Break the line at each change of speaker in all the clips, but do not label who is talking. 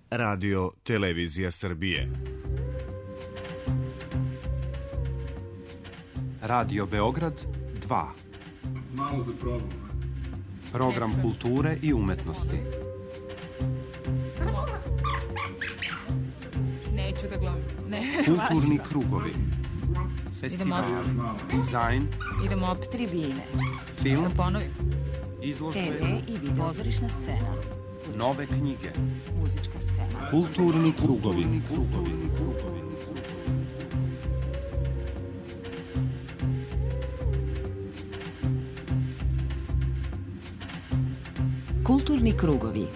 Radio Televizija Srbije.
Radio Beograd 2. Program kulture i umetnosti.
Neću da gledam.
Kulturni krugovi. Festivali, dizajn.
Idemo opet tribine.
Film.
Da ponovim.
Izložbe.
TV i video. Pozorišna scena.
Nove knjige.
Muzička scena.
Kulturni krugovi.
Kulturni krugovi.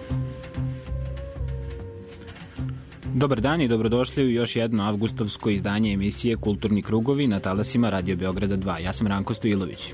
Dobar dan i dobrodošli u još jedno avgustovsko izdanje emisije Kulturni krugovi na talasima Radio Beograda 2. Ja sam Ranko Stojilović.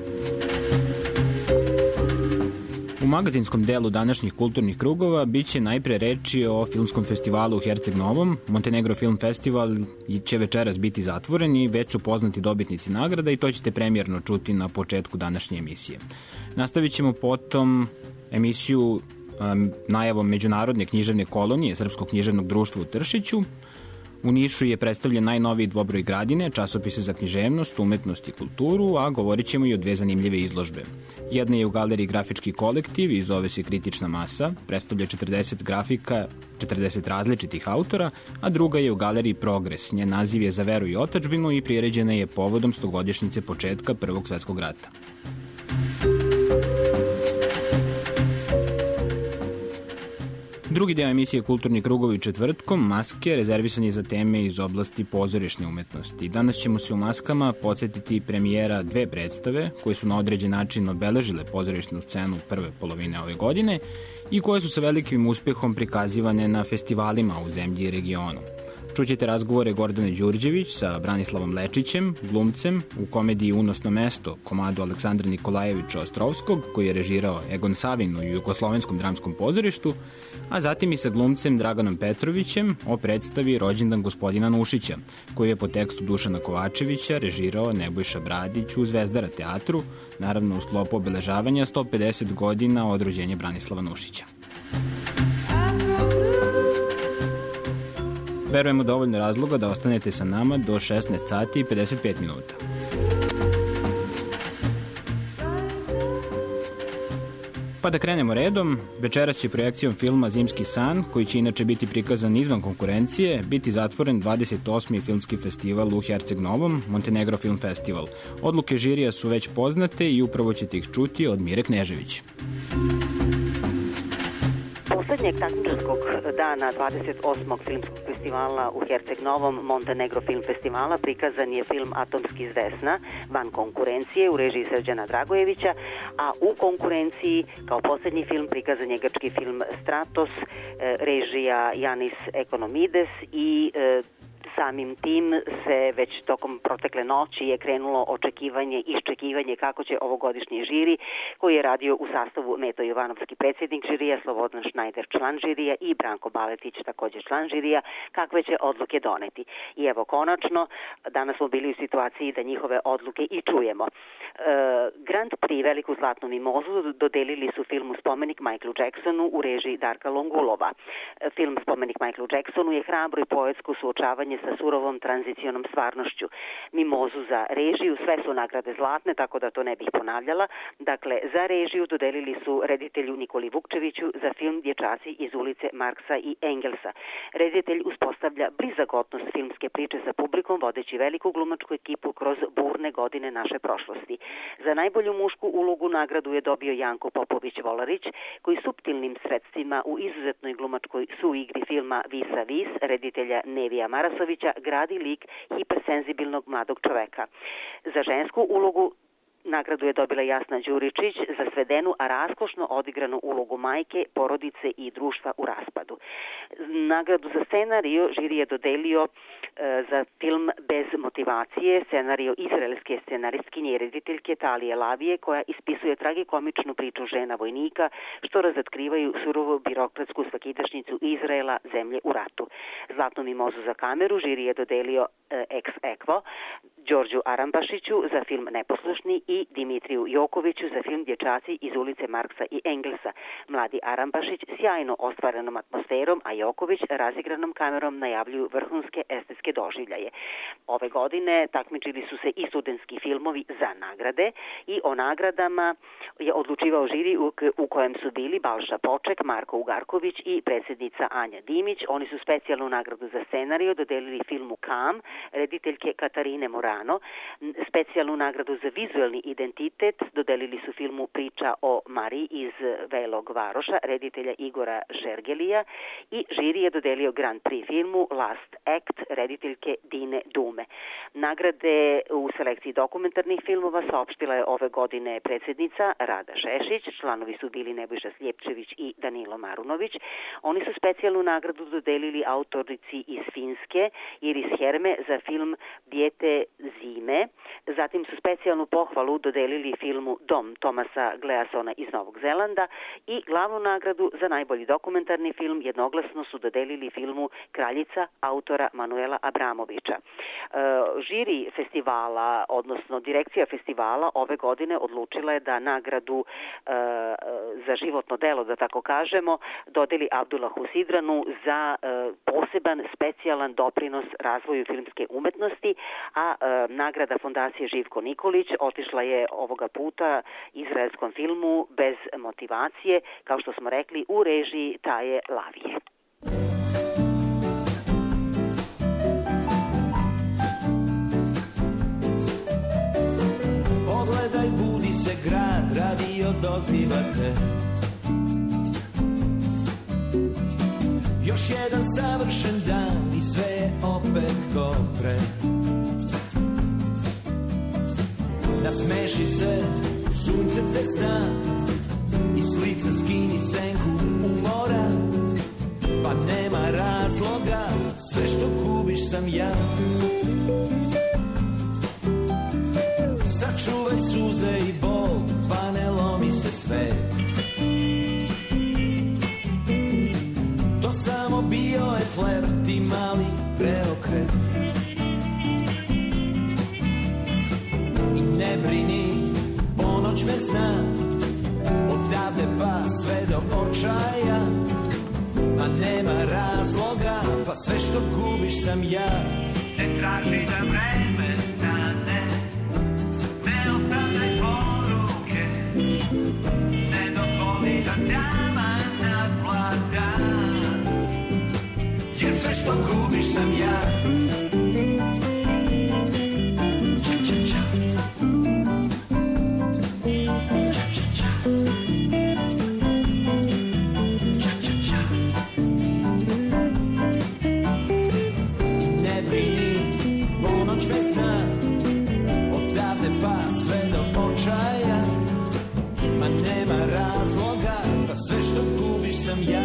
U magazinskom delu današnjih kulturnih krugova biće najpre reči o filmskom festivalu u Herceg Novom. Montenegro Film Festival će večeras biti zatvoren i već su poznati dobitnici nagrada i to ćete premijerno čuti na početku današnje emisije. Nastavit ćemo potom emisiju najavom Međunarodne književne kolonije Srpskog književnog društva u Tršiću. U Nišu je predstavljen najnoviji dvobroj Gradine, časopise za književnost, umetnost i kulturu, a govorit ćemo i o dve zanimljive izložbe. Jedna je u galeriji Grafički kolektiv i zove se Kritična masa, predstavlja 40 grafika, 40 različitih autora, a druga je u galeriji Progres. Njen naziv je Za veru i otadžbinu i priređena je povodom 100-godišnjice početka Prvog svetskog rata. Drugi deo emisije Kulturni krugovi četvrtkom, maske, rezervisan je za teme iz oblasti pozorišne umetnosti. Danas ćemo se u maskama podsjetiti premijera dve predstave koje su na određen način obeležile pozorišnu scenu prve polovine ove godine i koje su sa velikim uspehom prikazivane na festivalima u zemlji i regionu. Čućete razgovore Gordane Đurđević sa Branislavom Lečićem, glumcem u komediji Unosno mesto, komadu Aleksandra Nikolajevića Ostrovskog, koji je režirao Egon Savin u Jugoslovenskom dramskom pozorištu, a zatim i sa glumcem Draganom Petrovićem o predstavi Rođendan gospodina Nušića, koji je po tekstu Dušana Kovačevića režirao Nebojša Bradić u Zvezdara teatru, naravno u sklopu obeležavanja 150 godina od rođenja Branislava Nušića. Verujemo dovoljno razloga da ostanete sa nama do 16 sati i 55 minuta. Pa da krenemo redom, večeras će projekcijom filma Zimski san, koji će inače biti prikazan izvan konkurencije, biti zatvoren 28. filmski festival u Herceg Novom, Montenegro Film Festival. Odluke žirija su već poznate i upravo ćete ih čuti od Mire Knežević.
Poslednjeg takmičarskog dana 28. filmskog festivala u Herceg Novom, Montenegro Film Festivala, prikazan je film Atomski zvesna, van konkurencije, u režiji Srđana Dragojevića, a u konkurenciji kao poslednji film prikazan je grčki film Stratos, režija Janis Ekonomides i samim tim se već tokom protekle noći je krenulo iščekivanje kako će ovogodišnji žiri, koji je radio u sastavu Meto Jovanovski predsjednik žirija, Slobodan Šnajder član žirija i Branko Baletić također član žirija, kakve će odluke doneti. I evo konačno, danas smo bili u situaciji da njihove odluke i čujemo. Grand Prix Veliku zlatnu mimozu dodelili su filmu Spomenik Michaelu Jacksonu u režiji Darka Longulova. Film Spomenik Michaelu Jacksonu je hrabro i poetsko suočavanje sa surovom tranzicionom stvarnošću. Mimozu za režiju, sve su nagrade zlatne, tako da to ne bih ponavljala. Dakle, za režiju dodelili su reditelju Nikoli Vukčeviću za film Dječaci iz ulice Marksa i Engelsa. Reditelj uspostavlja blizagotnost filmske priče sa publikom, vodeći veliku glumačku ekipu kroz burne godine naše prošlosti. Za najbolju mušku ulogu nagradu je dobio Janko Popović-Volarić, koji suptilnim sredstvima u izuzetnoj glumačkoj suigri filma Vis a vis reditelja Nevija Marasovića gradi lik hipersenzibilnog mladog čoveka. Za žensku ulogu nagradu je dobila Jasna Đuričić za svedenu, a raskošno odigranu ulogu majke, porodice i društva u raspadu. Nagradu za scenariju žiri je dodelio za film Bez motivacije, scenariju izraelske scenaristkinje i rediteljke Talije Lavije, koja ispisuje tragikomičnu priču žena vojnika, što razotkrivaju surovu birokratsku svakidašnjicu Izraela, zemlje u ratu. Zlatnu mimozu za kameru žiri je dodelio ex aequo Đorđu Arambašiću za film Neposlušni i Dimitriju Jokoviću za film Dječaci iz ulice Marksa i Engelsa. Mladi Arambašić sjajno ostvarenom atmosferom, a Joković razigranom kamerom najavljuju vrhunske estetske doživljaje. Ove godine takmičili su se i studentski filmovi za nagrade i o nagradama je odlučivao žiri u kojem su bili Balša Poček, Marko Ugarković i predsjednica Anja Dimić. Oni su specijalnu nagradu za scenariju dodelili filmu Kam, rediteljke Katarine Morano. Specijalnu nagradu za vizuelni identitet dodelili su filmu Priča o Mariji iz Velog Varoša, reditelja Igora Žergelija, i žiri je dodelio Grand Prix filmu Last Act, rediteljke Dine Dume. Nagrade u selekciji dokumentarnih filmova saopštila je ove godine predsjednica Rada Šešić, članovi su bili Nebojša Sljepčević i Danilo Marunović. Oni su specijalnu nagradu dodelili autorici iz Finske Iris Herme za film Dijete zime. Zatim su specijalnu pohvalu dodelili filmu Dom Tomasa Gleasona iz Novog Zelanda i glavnu nagradu za najbolji dokumentarni film jednoglasno su dodelili filmu Kraljica autora Manuela Abramovića. Žiri festivala, odnosno direkcija festivala ove godine odlučila je da nagradu za životno delo, da tako kažemo, dodeli Abdullahu Sidranu za poseban specijalan doprinos razvoju filmske umetnosti, a nagrada fondacije Živko Nikolić otišla je ovoga puta izraelskom filmu Bez motivacije, kao što smo rekli, u režiji Taje Lavije.
Pogledaj, budi se grad, radio doziva te. Još jedan savršen dan i sve je opet ko pre. Nasmeši se, sunce te zna, i s lica skini senku umora. Pa nema razloga, sve što gubiš sam ja. Sačuvaj suze i bol, pa ne lomi se sve. To samo bio je flert i mali preokret. I ne brini, ponoć me zna, odavde pa sve do očaja. Ma nema razloga, pa sve što gubiš sam ja. Ne traži da vreme stane, ne ostavljaj poruke, ne dozvoli da dama nadvlada, jer sve što gubiš sam ja. Ča, ča, ča. Ča, ča, ča. Ča, ča, ča. I ne brini, ponoć me zna, odavde pa sve do očaja. Ma nema razloga, pa sve što gubiš sam ja.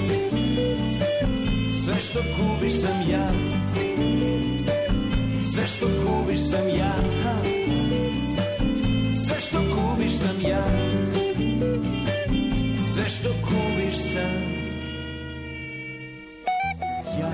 Sve što gubiš sam ja. Sve što gubiš sam ja. Sve što gubiš sam ja. Sve što gubiš sam ja.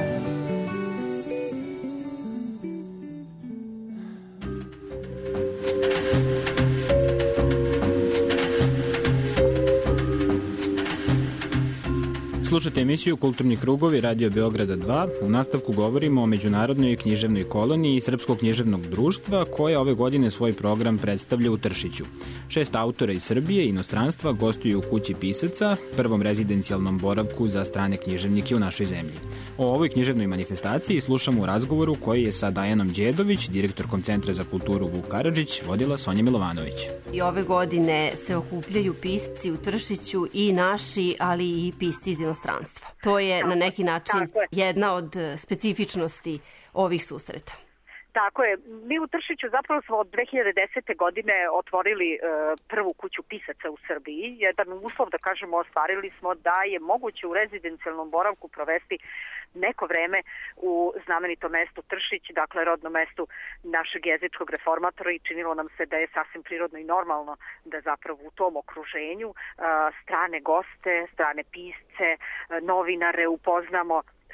Slušate emisiju Kulturni krugovi Radio Beograda 2. U nastavku govorimo o Međunarodnoj književnoj koloniji Srpskog književnog društva, koja ove godine svoj program predstavlja u Tršiću. 6 autora iz Srbije i inostranstva gostuju u Kući pisaca, prvom rezidencijalnom boravku za strane književnike u našoj zemlji. O ovoj književnoj manifestaciji slušamo u razgovoru koji je sa Dajanom Đedović, direktorkom Centra za kulturu Vuk Karadžić, vodila Sonja Milovanović.
I ove godine se okupljaju pisci u Tršiću i naši, ali i pisci iz inostranstva. To je na neki način jedna od specifičnosti ovih susreta.
Tako je. Mi u Tršiću zapravo smo od 2010. godine otvorili prvu kuću pisaca u Srbiji. Jedan uslov, da kažemo, ostvarili smo da je moguće u rezidencijalnom boravku provesti neko vreme u znamenitom mestu Tršić, dakle rodnom mestu našeg jezičkog reformatora, i činilo nam se da je sasvim prirodno i normalno da zapravo u tom okruženju strane goste, strane pisce, novinare upoznamo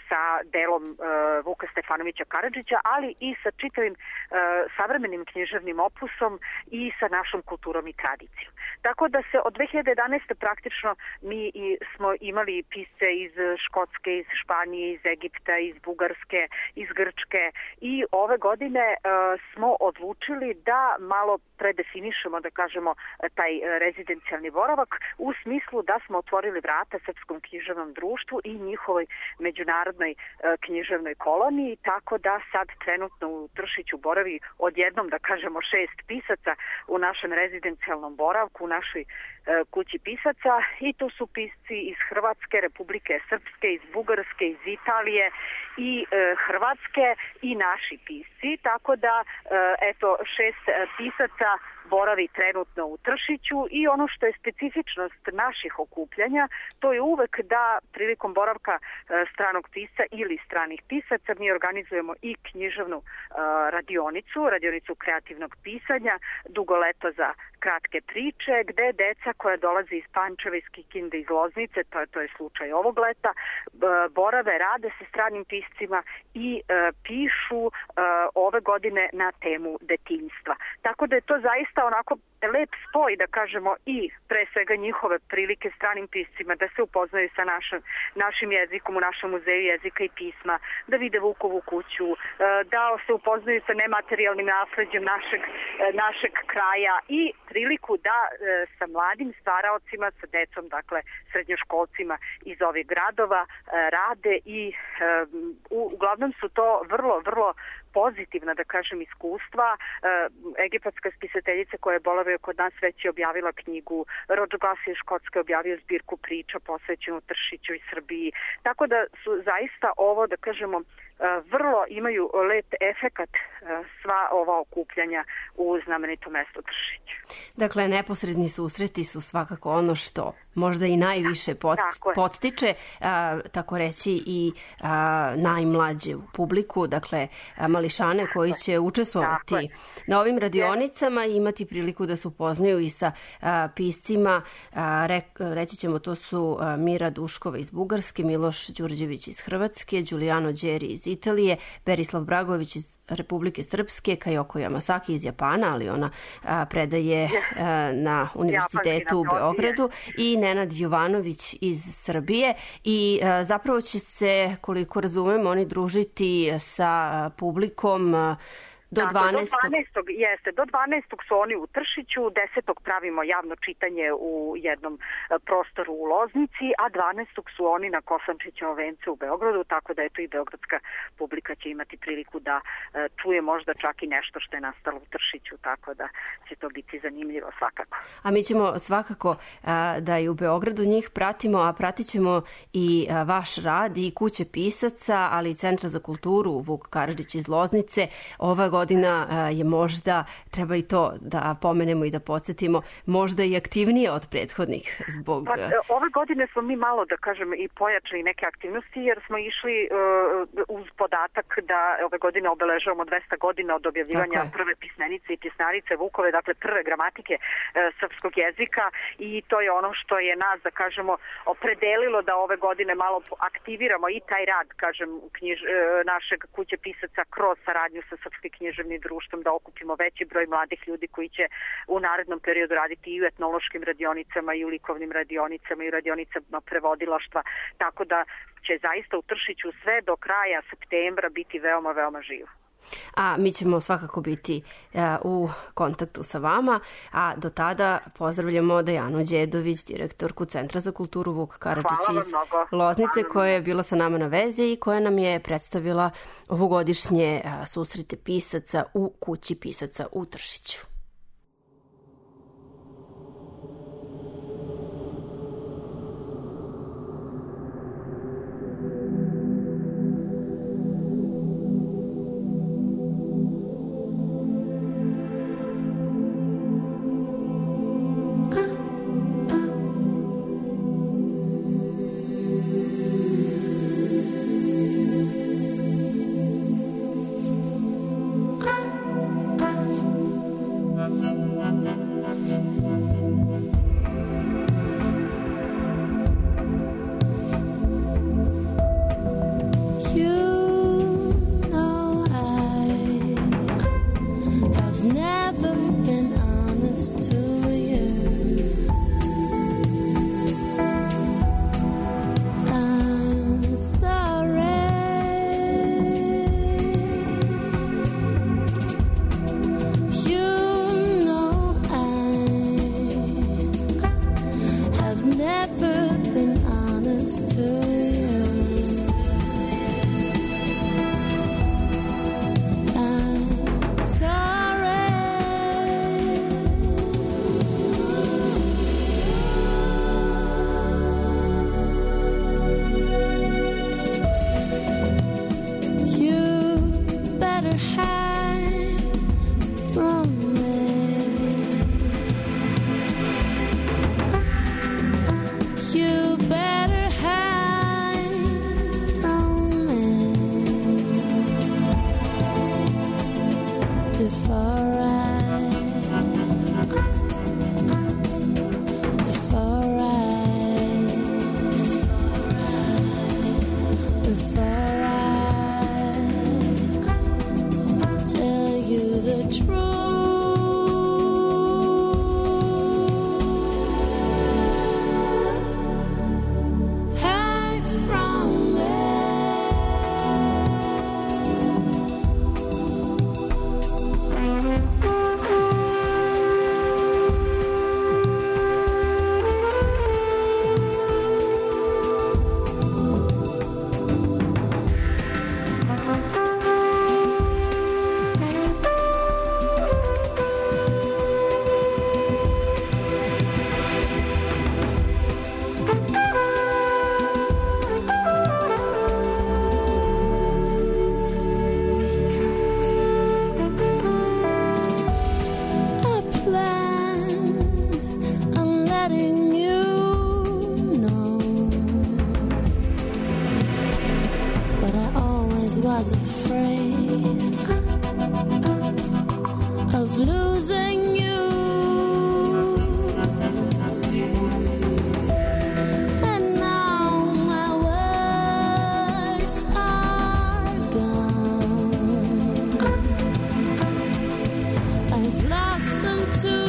sa delom Vuka Stefanovića Karadžića, ali i sa čitavim savremenim književnim opusom i sa našom kulturom i tradicijom. Tako da se od 2011. praktično mi smo imali pisce iz Škotske, iz Španije, iz Egipta, iz Bugarske, iz Grčke i ove godine smo odlučili da malo predefinišemo, da kažemo, taj rezidencijalni boravak u smislu da smo otvorili vrata Srpskom književnom društvu i njihovoj međunarodnoj književnoj koloniji, tako da sad trenutno u Tršiću boravi odjednom, da kažemo, 6 pisaca u našem rezidencijalnom boravku, u našoj kući pisaca, i to su pisci iz Hrvatske, Republike Srpske, iz Bugarske, iz Italije i Hrvatske i naši pisci, tako da eto 6 pisaca boravi trenutno u Tršiću i ono što je specifičnost naših okupljanja, to je uvek da prilikom boravka stranog pisca ili stranih pisaca mi organizujemo i književnu radionicu kreativnog pisanja, dugo leto za kratke priče, gde deca koja dolaze iz Pančeva, iz Kikinde, iz Loznice, to je slučaj ovog leta, borave, rade sa stranim piscima i pišu ove godine na temu detinjstva. Tako da je to zaista onako lep spoj, da kažemo, i pre svega njihove prilike stranim piscima da se upoznaju sa našim jezikom u našem muzeju jezika i pisma, da vide Vukovu kuću, da se upoznaju sa nematerijalnim nasleđem našeg kraja i priliku da sa mladim stvaraocima, sa decom, dakle srednjoškolcima iz ovih gradova rade i uglavnom su to vrlo, vrlo pozitivna, da kažem, iskustva. Egipatska spisateljica koja je boravila kod nas već je objavila knjigu, Rođo Glasi iz Škotske objavio zbirku priča posvećenu Tršiću i Srbiji. Tako da su zaista ovo, da kažemo, vrlo imaju lep efekat sva ova okupljanja u znamenitom mestu Tršiću.
Dakle, neposredni susreti su svakako ono što možda i najviše podstiče, tako reći, i najmlađu publiku, dakle mališane koji će učestvovati na ovim radionicama i imati priliku da se upoznaju i sa piscima. Reći ćemo, to su Mira Duškova iz Bugarske, Miloš Đurđević iz Hrvatske, Giuliano Đeri iz Italije, Berislav Bragović iz Republike Srpske, Kajoko Yamasaki iz Japana, ali ona predaje na univerzitetu u Beogradu, i Nenad Jovanović iz Srbije. I zapravo će se, koliko razumem, oni družiti sa publikom do 12.
Do 12. su oni u Tršiću, 10. pravimo javno čitanje u jednom prostoru u Loznici, a 12. su oni na Kosančićevom vencu u Beogradu, tako da eto i beogradska publika će imati priliku da čuje možda čak i nešto što je nastalo u Tršiću, tako da će to biti zanimljivo svakako.
A mi ćemo svakako da i u Beogradu njih pratimo, a pratit ćemo i vaš rad i kuće pisaca, ali i Centra za kulturu Vuk Karadžić iz Loznice. Ova godina je možda, treba i to da pomenemo i da podsjetimo, možda i aktivnije od prethodnih zbog...
Ove godine smo mi malo, da kažem, i pojačali neke aktivnosti, jer smo išli uz podatak da ove godine obeležavamo 200 godina od objavljivanja prve pismenice i pisnarice Vukove, dakle prve gramatike srpskog jezika, i to je ono što je nas, da kažemo, opredelilo da ove godine malo aktiviramo i taj rad, kažem, našeg kuće pisaca kroz saradnju sa Srpskim književnim društvom, da okupimo veći broj mladih ljudi koji će u narednom periodu raditi i u etnološkim radionicama i u likovnim radionicama i u radionicama prevodilaštva, tako da će zaista u Tršiću sve do kraja septembra biti veoma, veoma živo.
A mi ćemo svakako biti u kontaktu sa vama, a do tada pozdravljamo Dejanu Đedović, direktorku Centra za kulturu Vuk Karadžić iz Loznice, koja je bila sa nama na vezi i koja nam je predstavila ovogodišnje susrete pisaca u kući pisaca u Tršiću.
before I tell you the truth. Was afraid of losing you, and now my words are gone. I've lost them too.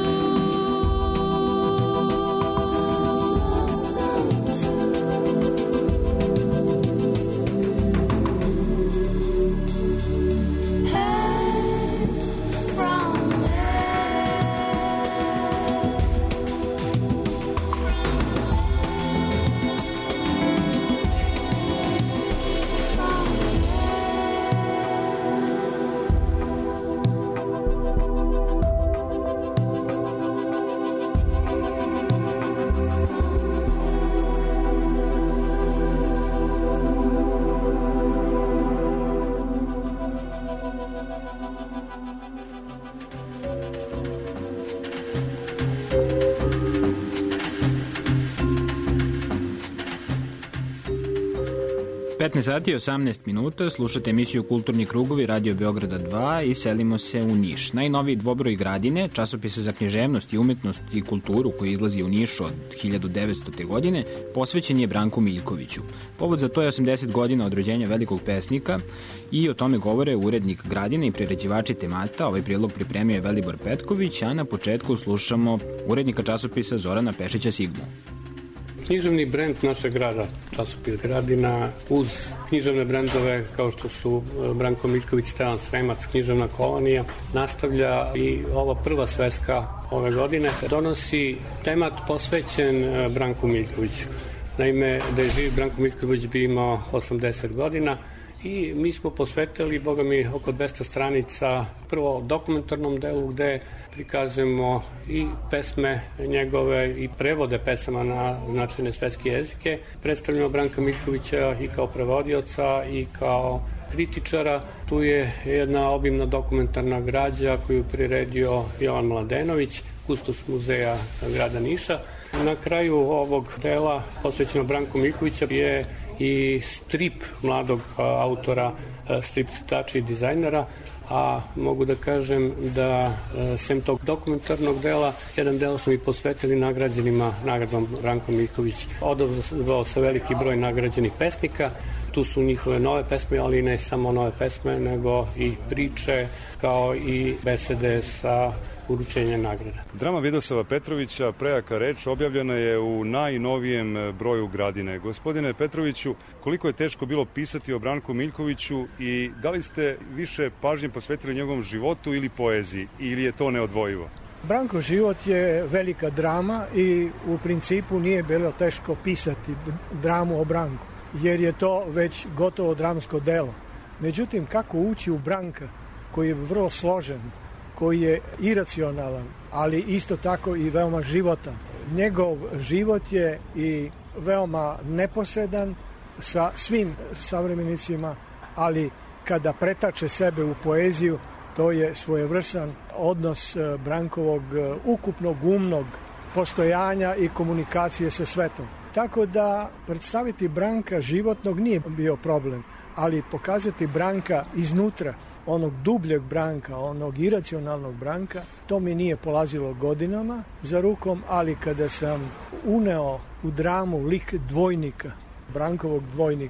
sati i 18 minuta, slušate emisiju Kulturni krugovi Radio Beograda 2 i selimo se u Niš. Najnoviji dvobroj Gradine, časopisa za književnost i umetnost i kulturu koji izlazi u Nišu od 1900. godine, posvećen je Branku Miljkoviću. Povod za to je 80 godina od rođenja velikog pesnika i o tome govore urednik Gradine i priređivači temata. Ovaj prilog pripremio je Velibor Petković, a na početku slušamo urednika časopisa Zorana Pešića Sigmu.
Književni brend našeg grada, časopis Gradina, uz književne brendove kao što su Branko Miljković, Stevan Sremac, književna kolonija, nastavlja i ova prva sveska ove godine, donosi temat posvećen Branku Miljkoviću. Naime, da je živ Branko Miljković bi imao 80 godina i mi smo posvetili, boga mi, oko 200 stranica prvo dokumentarnom delu gde prikazujemo i pesme njegove i prevode pesama na značajne svetske jezike. Predstavljamo Branka Miljkovića i kao prevodioca i kao kritičara. Tu je jedna obimna dokumentarna građa koju priredio Jovan Mladenović, kustos muzeja grada Niša. Na kraju ovog dela posvećeno Branku Miljkovića je i strip mladog autora, strip crtača i dizajnera, a mogu da kažem da sem tog dokumentarnog dela, jedan deo smo i posvetili nagrađenima nagradom Branko Miljković. Odazvao se veliki broj nagrađenih pesnika, tu su njihove nove pesme, ali ne samo nove pesme, nego i priče, kao i besede sa uručenjem nagrada.
Drama Vidosava Petrovića, Prejaka reč, objavljena je u najnovijem broju Gradine. Gospodine Petroviću, koliko je teško bilo pisati o Branku Miljkoviću i da li ste više pažnje posvetili njegovom životu ili poeziji, ili je to neodvojivo?
Brankov život je velika drama i u principu nije bilo teško pisati dramu o Branku, jer je to već gotovo dramsko delo. Međutim, kako ući u Branka, koji je vrlo složen, koji je iracionalan, ali isto tako i veoma životan. Njegov život je i veoma neposredan sa svim savremenicima, ali kada pretače sebe u poeziju, to je svojevrsan odnos Brankovog ukupnog umnog postojanja i komunikacije sa svetom. Tako da predstaviti Branka životnog nije bio problem, ali pokazati Branka iznutra, onog dubljeg Branka, onog iracionalnog Branka, to mi nije polazilo godinama za rukom, ali kada sam uneo u dramu lik dvojnika, Brankovog dvojnika,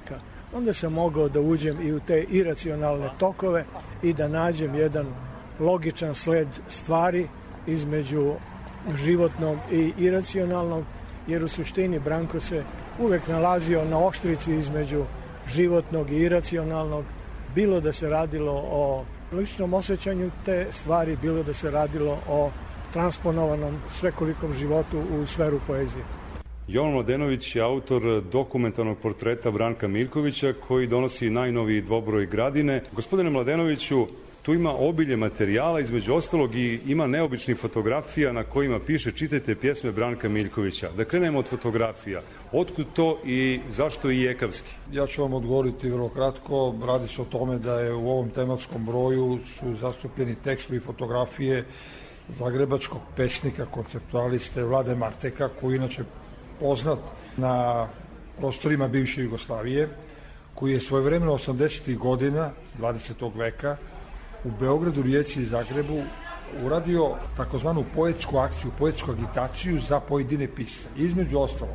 onda sam mogao da uđem i u te iracionalne tokove i da nađem jedan logičan sled stvari između životnog i iracionalnog, jer u suštini Branko se uvek nalazio na oštrici između životnog i iracionalnog, bilo da se radilo o ličnom osjećanju te stvari, bilo da se radilo o transponovanom svekolikom životu u sferu poezije.
Jovan Mladenović je autor dokumentarnog portreta Branka Miljkovića koji donosi najnoviji dvobroj Gradine. Gospodine Mladenoviću, tu ima obilje materijala, između ostalog i ima neobičnih fotografija na kojima piše čitajte pjesme Branka Miljkovića. Da krenemo od fotografija. Otkud to i zašto i Jekavski?
Ja ću vam odgovoriti vrlo kratko. Radi se o tome da je u ovom tematskom broju su zastupljeni tekstovi i fotografije zagrebačkog pesnika, konceptualiste Vlade Marteka, koji inače poznat na prostorima bivše Jugoslavije, koji je svojevremeno 80. godina 20. veka u Beogradu, Rijeci i Zagrebu uradio takozvanu poetsku akciju, poetsku agitaciju za pojedine pisce. Između ostalog,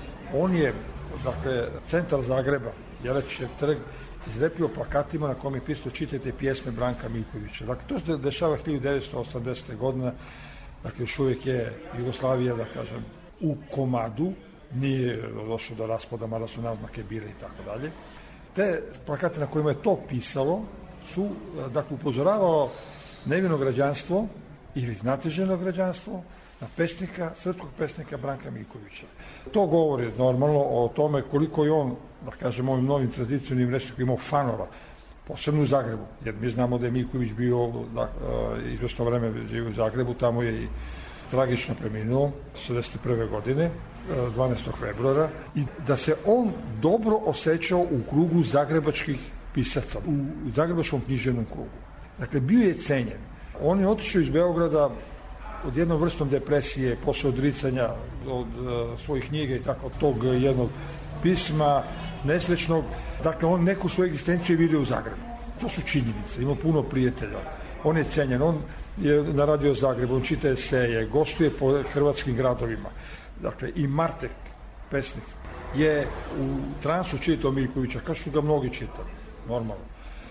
on je, dakle, centar Zagreba, Jelačićev trg, izlepio plakatima na kome je pisao čitajte pjesme Branka Miljkovića. Dakle, to se dešava 1980. godina, dakle, još uvijek je Jugoslavija, da kažem, u komadu, nije došlo do raspada, mada su naznake bile i tako dalje. Te plakate na kojima je to pisalo su, dakle, upozoravao nevino građanstvo ili znateženo građanstvo na pesnika, srpskog pesnika Branka Miljkovića. To govori normalno o tome koliko je on, da kažem, ovim novim tradicionalnim rečnikom imao fanova, posebno u Zagrebu, jer mi znamo da je Miljković bio izvesno vreme živio u Zagrebu, tamo je i tragično preminuo 1961. godine, 12. februara, i da se on dobro osjećao u krugu zagrebačkih pisaca, u zagrebačkom književnom krugu. Dakle, bio je cenjen. On je otišao iz Beograda od jednom vrstom depresije, posle odricanja od svojih knjiga i tako, tog jednog pisma, nesrećnog. Dakle, on neku svoju egzistenciju vidio u Zagrebu. To su činjenice, ima puno prijatelja. On je cenjen, on je na Radio Zagrebu, on čita eseje, gostuje po hrvatskim gradovima. Dakle, i Martek, pesnik, je u transu čitao Miljkovića, kao što ga mnogi čitali, normalno.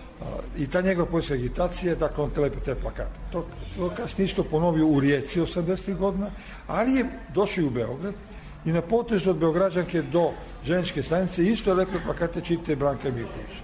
I ta njegova poetska agitacija, dakle, on telepe te plakate. To kasnije isto ponovio u Rijeci 80. godina, ali je došao i u Beograd i na potezu od Beograđanke do željezničke stanice isto lepe plakate čitao Branka Miljkovića.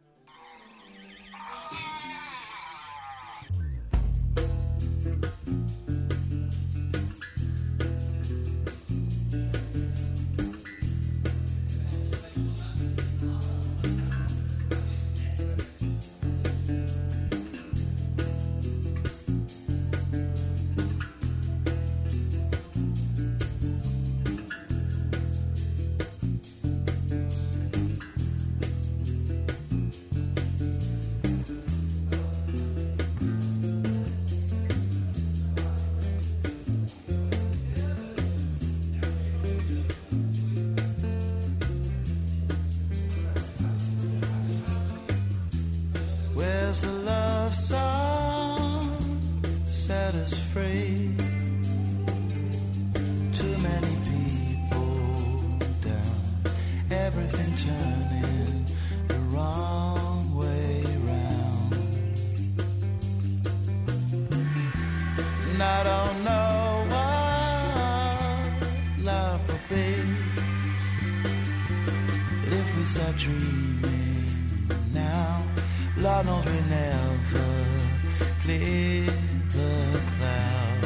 Where's the love song set us free? Too many people down, everything turning the wrong way round. And I don't know what love will be, but if we start dreaming now, Lord knows we never clear the cloud.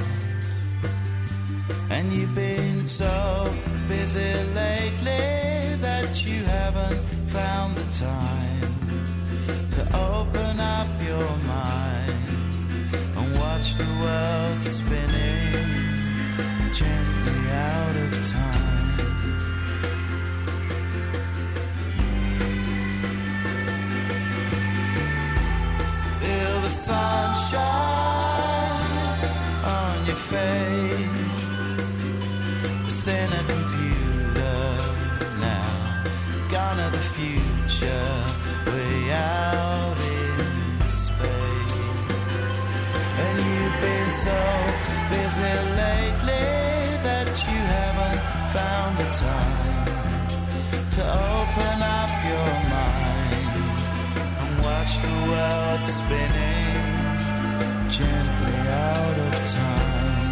And you've been so busy lately that you haven't found the time to open up your mind and watch the world spinning gently out of time. The sunshine on your face, it's in a computer now, gone to the future, way out in space. And you've been so busy lately that you haven't found the time to open up your mind spinning gently out of time.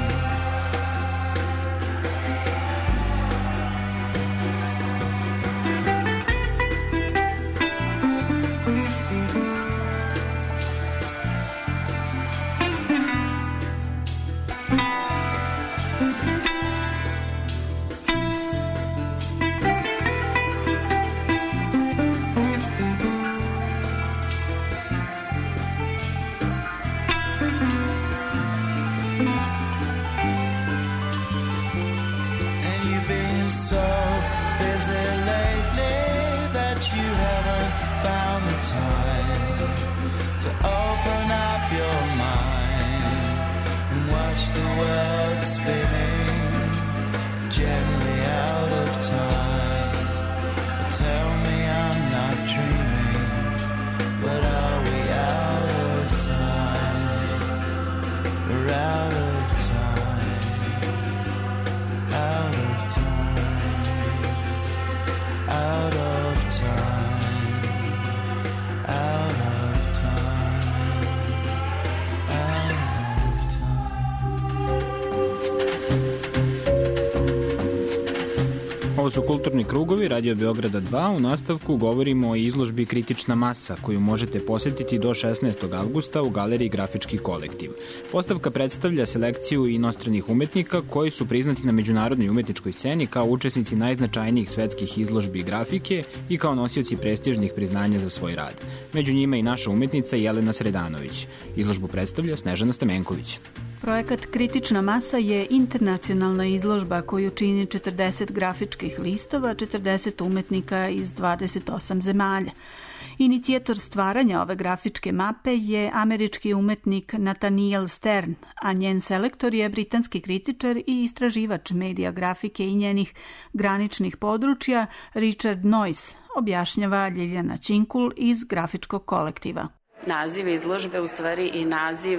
Ovo su Kulturni krugovi, Radio Beograda 2. U nastavku govorimo o izložbi Kritična masa, koju možete posetiti do 16. avgusta u Galeriji Grafički kolektiv. Postavka predstavlja selekciju inostranih umetnika koji su priznati na međunarodnoj umetničkoj sceni kao učesnici najznačajnijih svetskih izložbi grafike i kao nosioci prestižnih priznanja za svoj rad. Među njima i naša umetnica Jelena Sredanović. Izložbu predstavlja Snežana Stamenković.
Projekat Kritična masa je internacionalna izložba koju čini 40 grafičkih listova, 40 umetnika iz 28 zemalja. Inicijator stvaranja ove grafičke mape je američki umetnik Nathaniel Stern, a njen selektor je britanski kritičar i istraživač medija grafike i njenih graničnih područja Richard Noyce, objašnjava Ljiljana Činkul iz Grafičkog kolektiva.
Naziv izložbe u stvari i naziv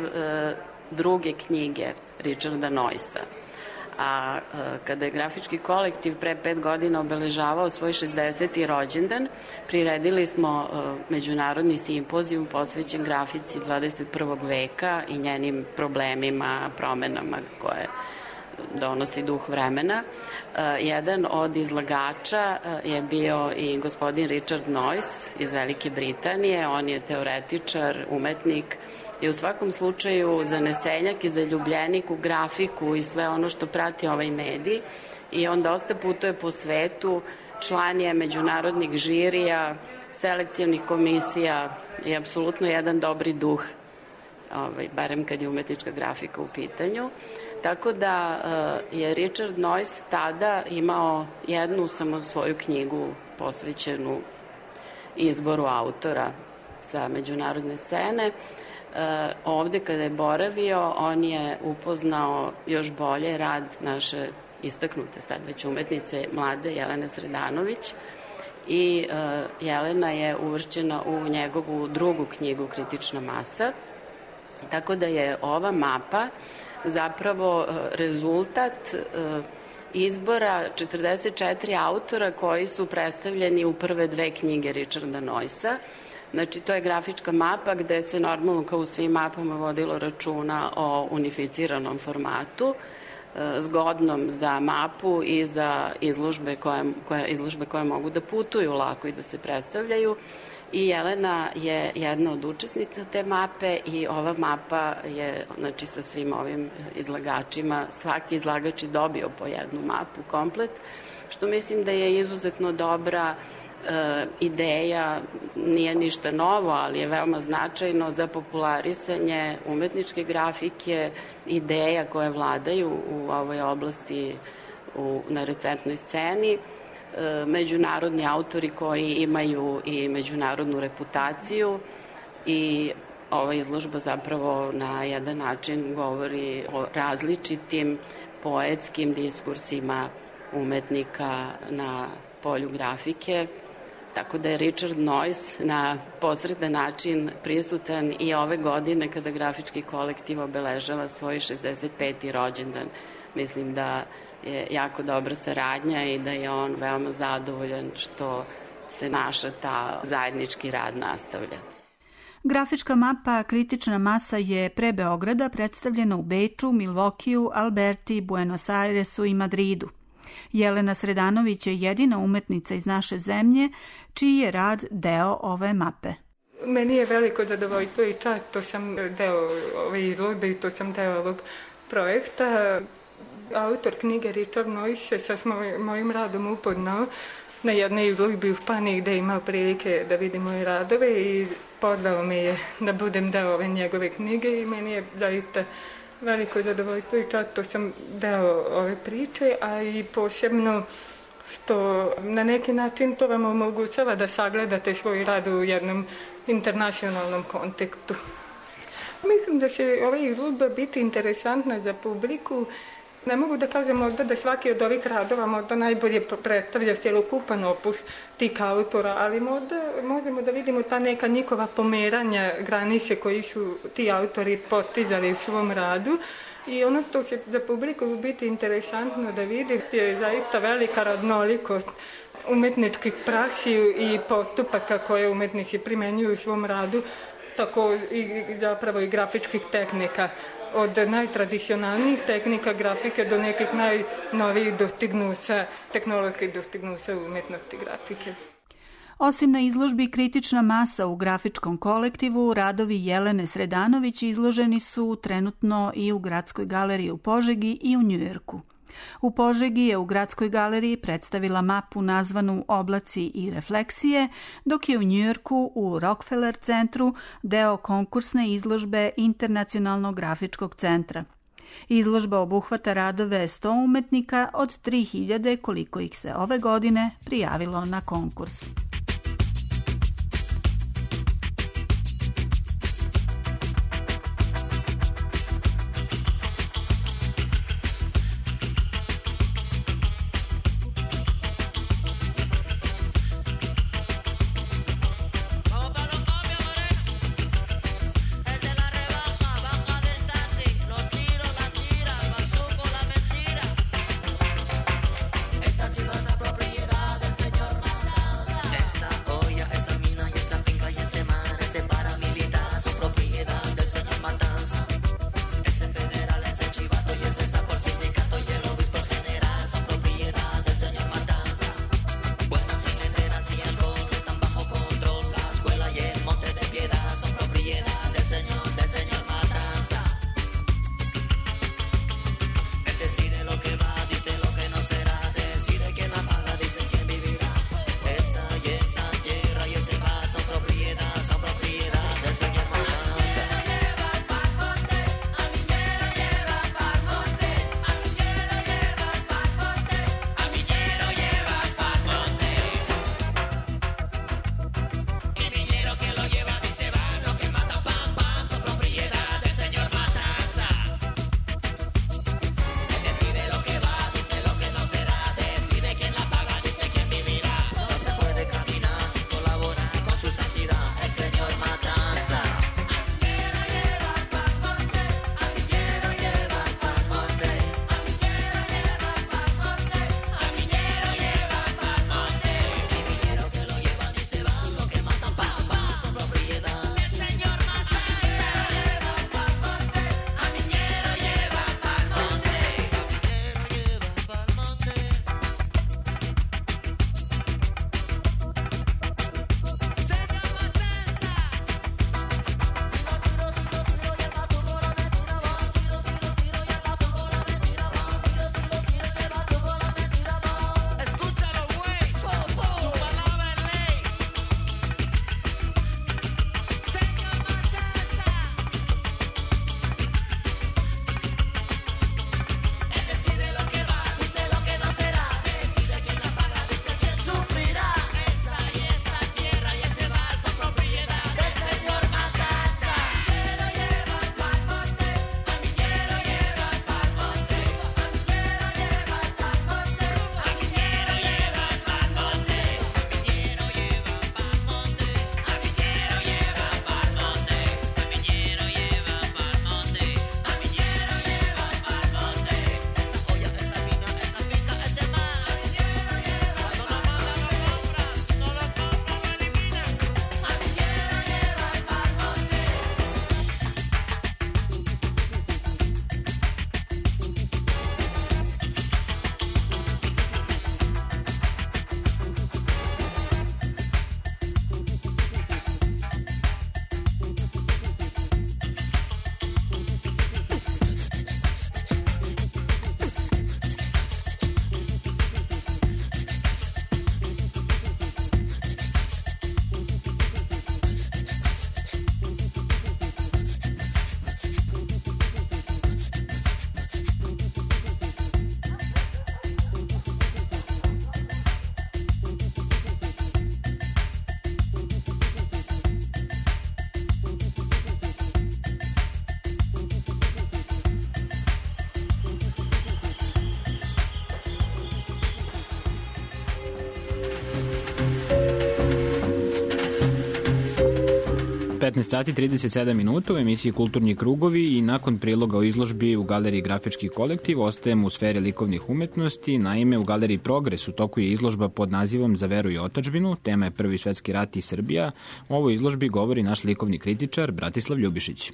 druge knjige Richarda Noycea. A kada je Grafički kolektiv pre 5 godina obeležavao svoj 60. rođendan, priredili smo međunarodni simpozijum posvećen grafici 21. veka i njenim problemima, promenama koje donosi duh vremena. Jedan od izlagača je bio i gospodin Richard Noyce iz Velike Britanije. On je teoretičar, umetnik i u svakom slučaju zanesenjak i zaljubljenik u grafiku i sve ono što prati ovaj medij. I on dosta putuje po svetu, član je međunarodnih žirija, selekcionih komisija i apsolutno jedan dobri duh, barem kad je umetnička grafika u pitanju. Tako da je Richard Noyce tada imao jednu samo svoju knjigu posvećenu izboru autora sa međunarodne scene. Ovde kada je boravio, on je upoznao još bolje rad naše istaknute sad već umetnice mlade Jelene Sredanović i Jelena je uvršćena u njegovu drugu knjigu Kritična masa. Tako da je ova mapa zapravo rezultat izbora 44 autora koji su predstavljeni u prve 2 knjige Richarda Noycea. Znači, to je grafička mapa gde se normalno kao u svim mapama vodilo računa o unificiranom formatu, zgodnom za mapu i za izložbe koje mogu da putuju lako i da se predstavljaju. I Jelena je jedna od učesnica te mape i ova mapa je, znači, sa svim ovim izlagačima, svaki izlagač je dobio po jednu mapu komplet, što mislim da je izuzetno dobra ideja, nije ništa novo, ali je veoma značajno za popularisanje umetničke grafike, ideja koje vladaju u ovoj oblasti na recentnoj sceni, međunarodni autori koji imaju i međunarodnu reputaciju i ova izložba zapravo na jedan način govori o različitim poetskim diskursima umetnika na polju grafike. Tako da je Richard Noyce na posredan način prisutan i ove godine kada Grafički kolektiv obeležava svoj 65. rođendan. Mislim da je jako dobra saradnja i da je on veoma zadovoljan što se naša ta zajednički rad nastavlja.
Grafička mapa Kritična masa je pre Beograda predstavljena u Beču, Milvokiju, Alberti, Buenos Airesu i Madridu. Jelena Sredanović je jedina umetnica iz naše zemlje čiji je rad deo ove mape.
Meni je veliko zadovoljstvo i čast, to sam deo ove izložbe i to sam deo ovog projekta. Autor knjige Richard Noyce se sa mojim radom upoznao na jednoj izložbi u Španiji gde je imao prilike da vidi moje radove i pozvao me je da budem deo ove njegove knjige i meni je zaista veliko zadovoljstvo i čast, to sam deo ove priče, a i posebno što na neki način to vam omogućava da sagledate svoj rad u jednom internacionalnom kontekstu. Mislim da će ova izložba biti interesantna za publiku. Ne mogu da kažem možda da svaki od ovih radova možda najbolje predstavlja cjelokupan opus tih autora, ali možemo da vidimo ta neka njihova pomeranja granice koji su ti autori postizali u svom radu. I ono što će za publiku biti interesantno da vidi je zaista velika raznolikost umetničkih praksi i postupaka koje umetnici primenjuju u svom radu, tako i zapravo i grafičkih tehnika. Od najtradicionalnijih tehnika grafike do nekih najnovijih dostignuća, tehnoloških dostignuća umetnosti grafike.
Osim na izložbi Kritična masa u grafičkom kolektivu, radovi Jelene Sredanović izloženi su trenutno i u Gradskoj galeriji u Požegi i u Njujorku. U Požegi je u Gradskoj galeriji predstavila mapu nazvanu Oblaci i refleksije, dok je u Njujorku u Rockefeller centru deo konkursne izložbe Internacionalnog grafičkog centra. Izložba obuhvata radove 100 umetnika od 3000 koliko ih se ove godine prijavilo na konkurs.
Esta ciudad es propiedad del señor Mandante.
15 sati 37 minuta u emisiji Kulturni krugovi i nakon priloga o izložbi u Galeriji Grafički kolektiv ostajemo u sferi likovnih umetnosti. Naime, u Galeriji Progres u toku je izložba pod nazivom Za veru i otadžbinu. Tema je Prvi svetski rat i Srbija. O ovoj izložbi govori naš likovni kritičar Bratislav Ljubišić.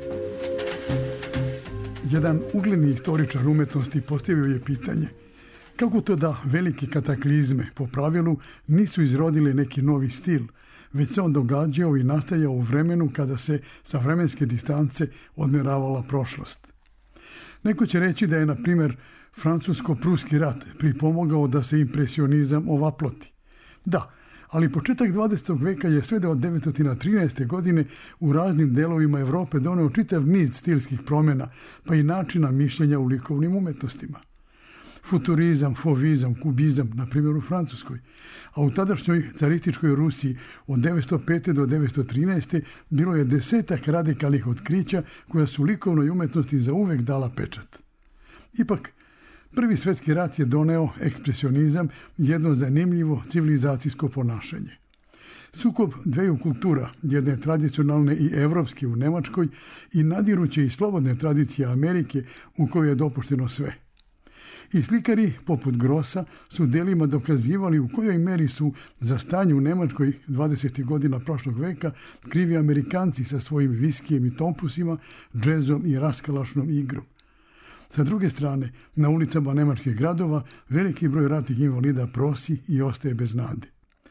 Jedan ugledni istoričar umetnosti postavio je pitanje kako to da velike kataklizme po pravilu nisu izrodile neki novi stil, već se on događao i nastajao u vremenu kada se sa vremenske distance odmeravala prošlost. Neko će reći da je, na primjer, francusko-pruski rat pripomogao da se impresionizam ovaploti. Da, ali početak 20. veka je sve do 1913. godine u raznim delovima Evrope doneo čitav niz stilskih promjena, pa i načina mišljenja u likovnim umetnostima. Futurizam, fovizam, kubizam, na primjer u Francuskoj, a u tadašnjoj carističkoj Rusiji od 905. do 913. bilo je 10 radikalnih otkrića koja su likovnoj umetnosti zauvek dala pečat. Ipak, Prvi svjetski rat je doneo ekspresionizam, jedno zanimljivo civilizacijsko ponašanje. Sukob dveju kultura, jedne tradicionalne i evropske u Nemačkoj i nadiruće i slobodne tradicije Amerike u kojoj je dopušteno sve. I slikari, poput Grossa, su delima dokazivali u kojoj meri su za stanje u Nemačkoj 20. godina prošlog veka krivi Amerikanci sa svojim viskijem i tompusima, džezom i raskalašnom igrom. Sa druge strane, na ulicama nemačkih gradova veliki broj ratnih invalida prosi i ostaje bez nade.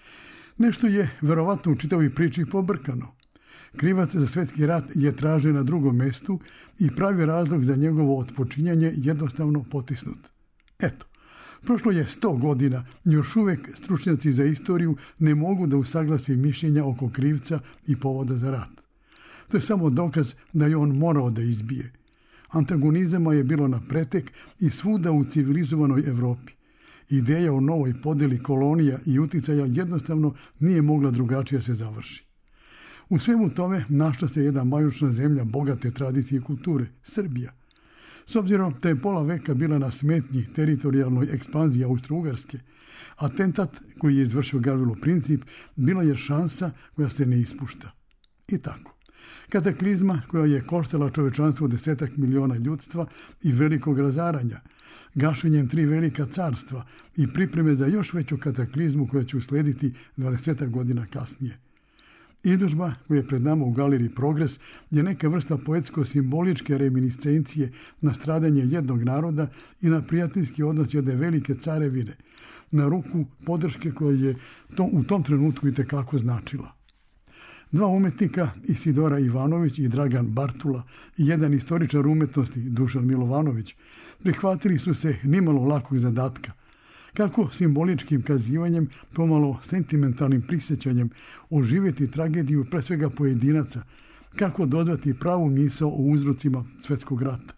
Nešto je verovatno u čitavoj priči pobrkano. Krivac za svjetski rat je tražen na drugom mestu i pravi razlog za njegovo otpočinjanje jednostavno potisnut. Eto, prošlo je 100 godina i još uvek stručnjaci za istoriju ne mogu da usaglase mišljenja oko krivca i povoda za rat. To je samo dokaz da je on morao da izbije. Antagonizama je bilo na pretek i svuda u civilizovanoj Evropi. Ideja o novoj podeli kolonija i uticaja jednostavno nije mogla drugačije se završi. U svemu tome našla se jedna majučna zemlja bogate tradicije i kulture, Srbija. S obzirom da je pola veka bila na smetnji teritorijalnoj ekspanziji Austro-Ugarske, atentat koji je izvršio Gavrilo Princip bila je šansa koja se ne ispušta. I tako. Kataklizma koja je koštala čovečanstvo 10 miliona ljudstva i velikog razaranja, gašenjem 3 velika carstva i pripreme za još veću kataklizmu koja će uslediti 20 godina kasnije. Izložba koja je pred nama u Galeriji Progres je neka vrsta poetsko-simboličke reminiscencije na stradanje jednog naroda i na prijateljski odnos jedne velike carevine, na ruku podrške koja je u tom trenutku itekako značila. Dva umetnika, Isidora Ivanović i Dragan Bartula, i jedan istoričar umetnosti, Dušan Milovanović, prihvatili su se nimalo lakog zadatka. Kako simboličkim kazivanjem, pomalo sentimentalnim prisjećanjem, oživjeti tragediju pre svega pojedinaca, kako dodati pravu misao o uzrocima svjetskog rata.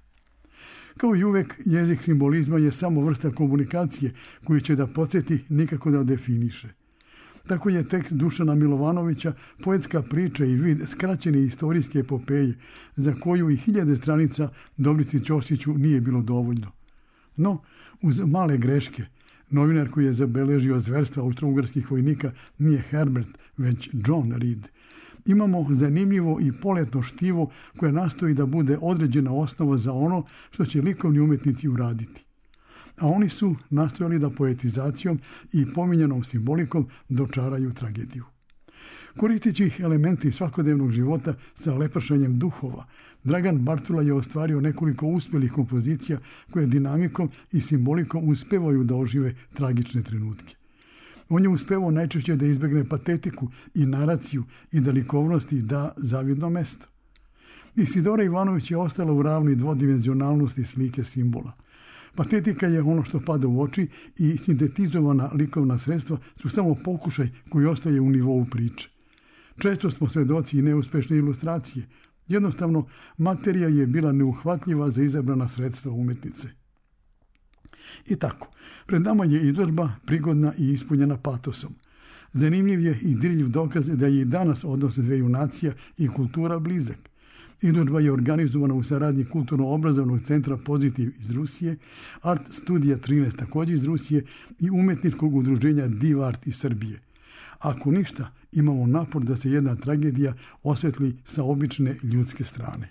Kao i uvek, jezik simbolizma je samo vrsta komunikacije koju će da podsjeti, nikako da definiše. Tako je tekst Dušana Milovanovića poetska priča i vid skraćene istorijske epopeje, za koju i 1000 stranica Dobrici Ćosiću nije bilo dovoljno. No, uz male greške, novinar koji je zabeležio zverstva austro-ugarskih vojnika nije Herbert, već John Reed. Imamo zanimljivo i poletno štivo koje nastoji da bude određena osnova za ono što će likovni umetnici uraditi. A oni su nastojali da poetizacijom i pominjanom simbolikom dočaraju tragediju. Koristeći elementi svakodnevnog života sa lepršanjem duhova, Dragan Bartula je ostvario nekoliko uspjelih kompozicija koje dinamikom i simbolikom uspevaju da ožive tragične trenutke. On je uspevao najčešće da izbegne patetiku i naraciju i da likovnosti da zavidno mesto. Isidora Ivanović je ostala u ravni dvodimenzionalnosti slike simbola. Patetika je ono što pada u oči i sintetizovana likovna sredstva su samo pokušaj koji ostaje u nivou priče. Često smo svedoci i neuspešne ilustracije. Jednostavno, materija je bila neuhvatljiva za izabrana sredstva umetnice. I tako, pred nama je izložba prigodna i ispunjena patosom. Zanimljiv je i dirljiv dokaz da je i danas odnos dveju nacija i kultura blizak. Izložba je organizovana u saradnji Kulturno-obrazovnog centra Pozitiv iz Rusije, Art Studija 13 također iz Rusije i umetničkog udruženja Div Art iz Srbije. Ako ništa, imamo napor da se jedna tragedija osvetli sa obične ljudske strane.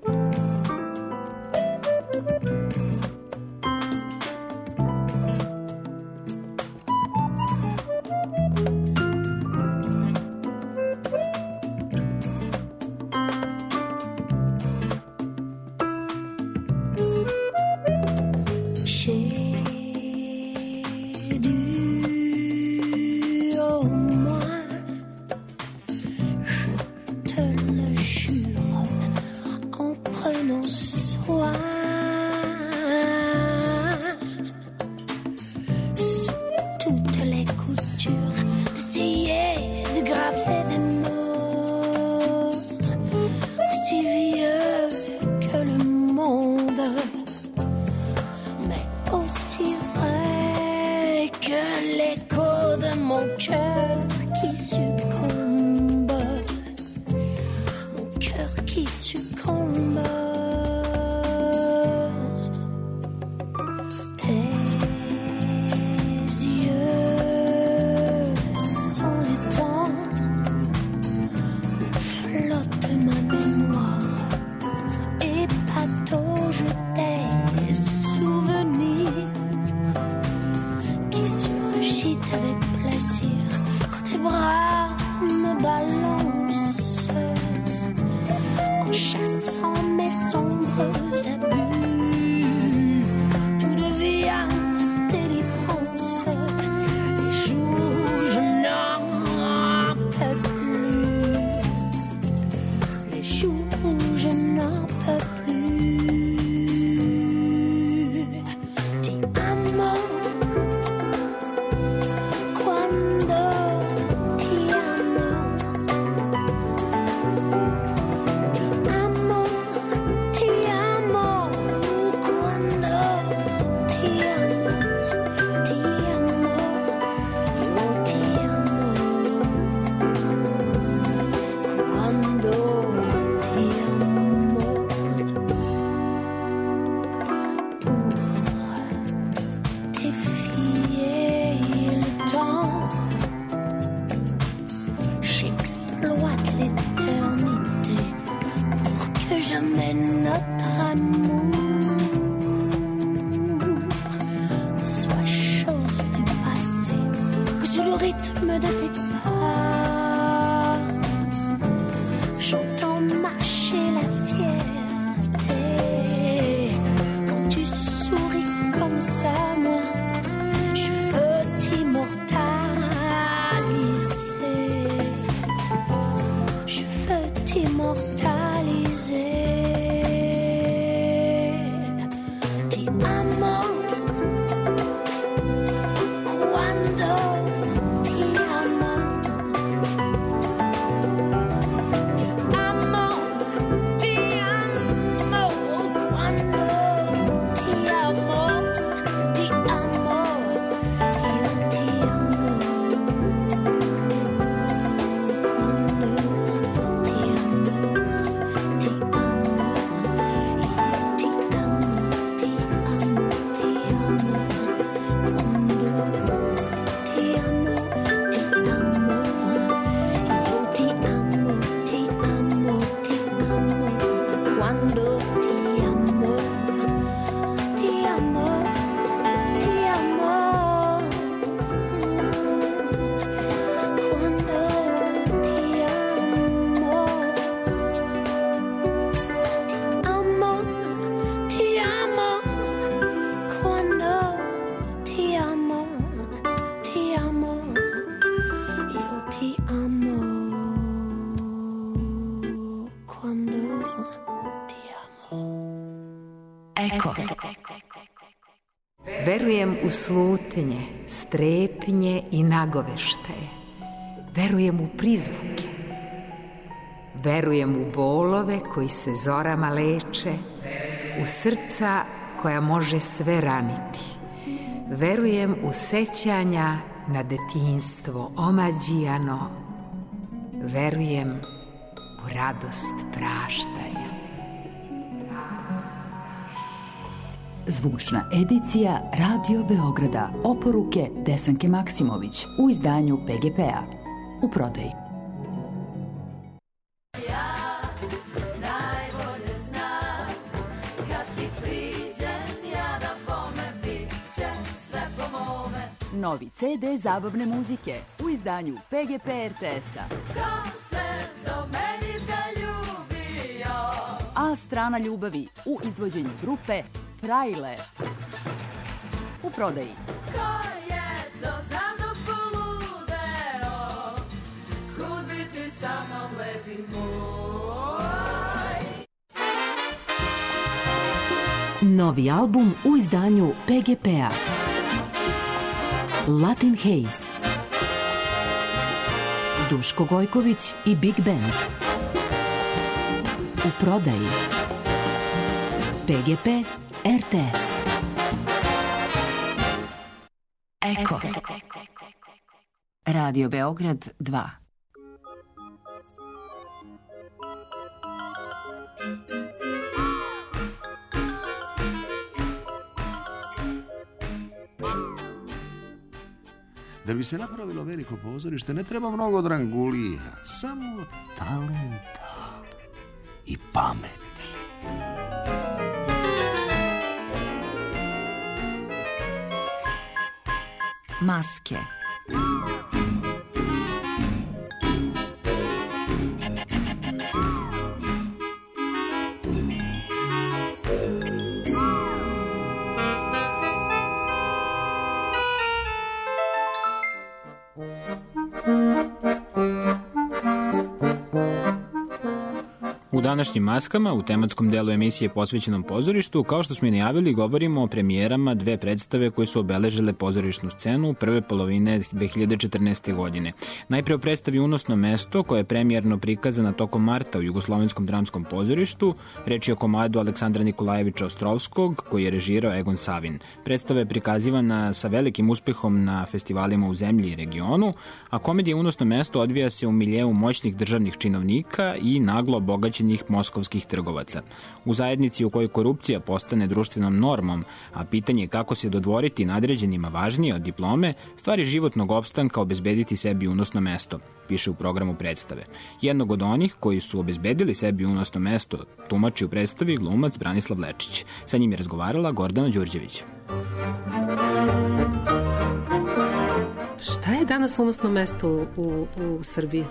Verujem u slutnje, strepnje i nagoveštaje. Verujem u prizvuke. Verujem u bolove koji se zorama leče, u srca koja može sve raniti. Verujem u sećanja na detinjstvo omađijano. Verujem u radost praštanja.
Zvučna edicija Radio Beograda. Oporuke Desanke Maksimović u izdanju PGP-a. u prodaji. Novi CD zabavne muzike u izdanju PGP RTS-a. A strana ljubavi u izvođenju grupe Frajle. U prodaji. Novi album u izdanju PGP-a. Latin Haze. Duško Gojković i Big Band. U prodaji. PGP RTS. Eko. Radio Beograd 2.
Da bi se napravilo veliko pozorište ne treba mnogo drangulija, samo talenta i pameti.
Maske.
U današnjim maskama, u tematskom delu emisije posvećenom pozorištu, kao što smo i najavili, govorimo o premijerama dve predstave koje su obeležile pozorišnu scenu u prve polovine 2014. godine. Najpre o predstavi Unosno mesto, koja je premijerno prikazana tokom marta u Jugoslovenskom dramskom pozorištu. Reč je o komadu Aleksandra Nikolajevića Ostrovskog, koji je režirao Egon Savin. Predstava je prikazivana sa velikim uspehom na festivalima u zemlji i regionu, a komedija Unosno mesto odvija se u miljeu moćnih državnih činovnika i naglo obogaćenih moskovskih trgovaca. U zajednici u kojoj korupcija postane društvenom normom, a pitanje kako se dodvoriti nadređenima važnije od diplome, stvari životnog opstanka obezbediti sebi unosno mesto, piše u programu predstave. Jednog od onih koji su obezbedili sebi unosno mesto tumači u predstavi glumac Branislav Lečić. Sa njim je razgovarala Gordana Đurđević.
Šta je danas unosno mesto u Srbiji?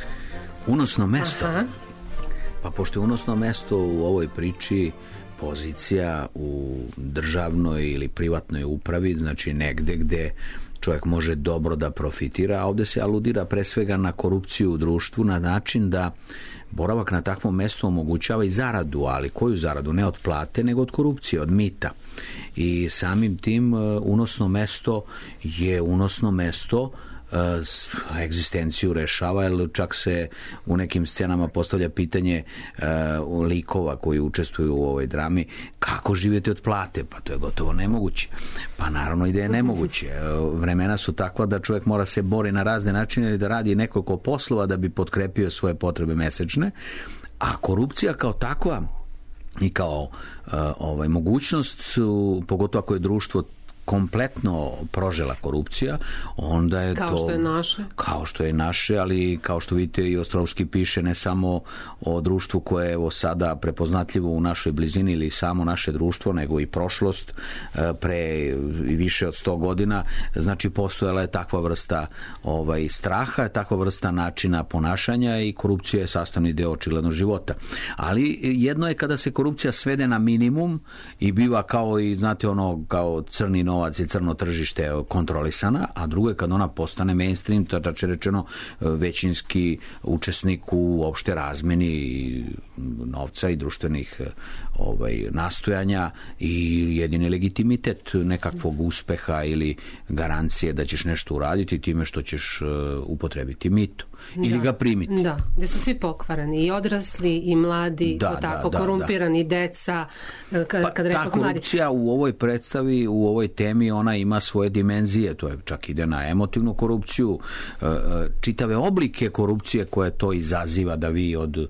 Unosno mesto?
Aha.
Pa pošto je unosno mesto u ovoj priči pozicija u državnoj ili privatnoj upravi, znači negde gde čovjek može dobro da profitira, a ovde se aludira pre svega na korupciju u društvu na način da boravak na takvom mestu omogućava i zaradu, ali koju zaradu? Ne od plate, nego od korupcije, od mita. I samim tim unosno mesto je unosno mesto, egzistenciju rešava, jer čak se u nekim scenama postavlja pitanje likova koji učestvuju u ovoj drami, kako živjeti od plate? Pa to je gotovo nemoguće. Pa naravno i da je nemoguće. Vremena su takva da čovjek mora se bori na razne načine i da radi nekoliko poslova da bi potkrepio svoje potrebe mesečne, a korupcija kao takva i kao mogućnost, pogotovo ako je društvo kompletno prožela korupcija, onda je
kao
to...
što je naše.
Kao što je naše, ali kao što vidite i Ostrovski piše ne samo o društvu koje je evo sada prepoznatljivo u našoj blizini ili samo naše društvo, nego i prošlost pre više od 100 godina. Znači, postojala je takva vrsta straha, takva vrsta načina ponašanja i korupcija je sastavni deo očigledno života. Ali jedno je kada se korupcija svede na minimum i biva kao i, znate, ono, kao crni novac i crno tržište kontrolisana, a drugo je kad ona postane mainstream, tače rečeno većinski učesnik u opšte razmeni novca i društvenih nastojanja i jedini legitimitet nekakvog uspeha ili garancije da ćeš nešto uraditi time što ćeš upotrebiti mito ili ga primiti.
Da, gde su svi pokvarani, i odrasli i mladi, korumpirani, deca.
Ta korupcija u ovoj predstavi, u ovoj temi, ona ima svoje dimenzije, to je čak ide na emotivnu korupciju, čitave oblike korupcije koje to izaziva, da vi od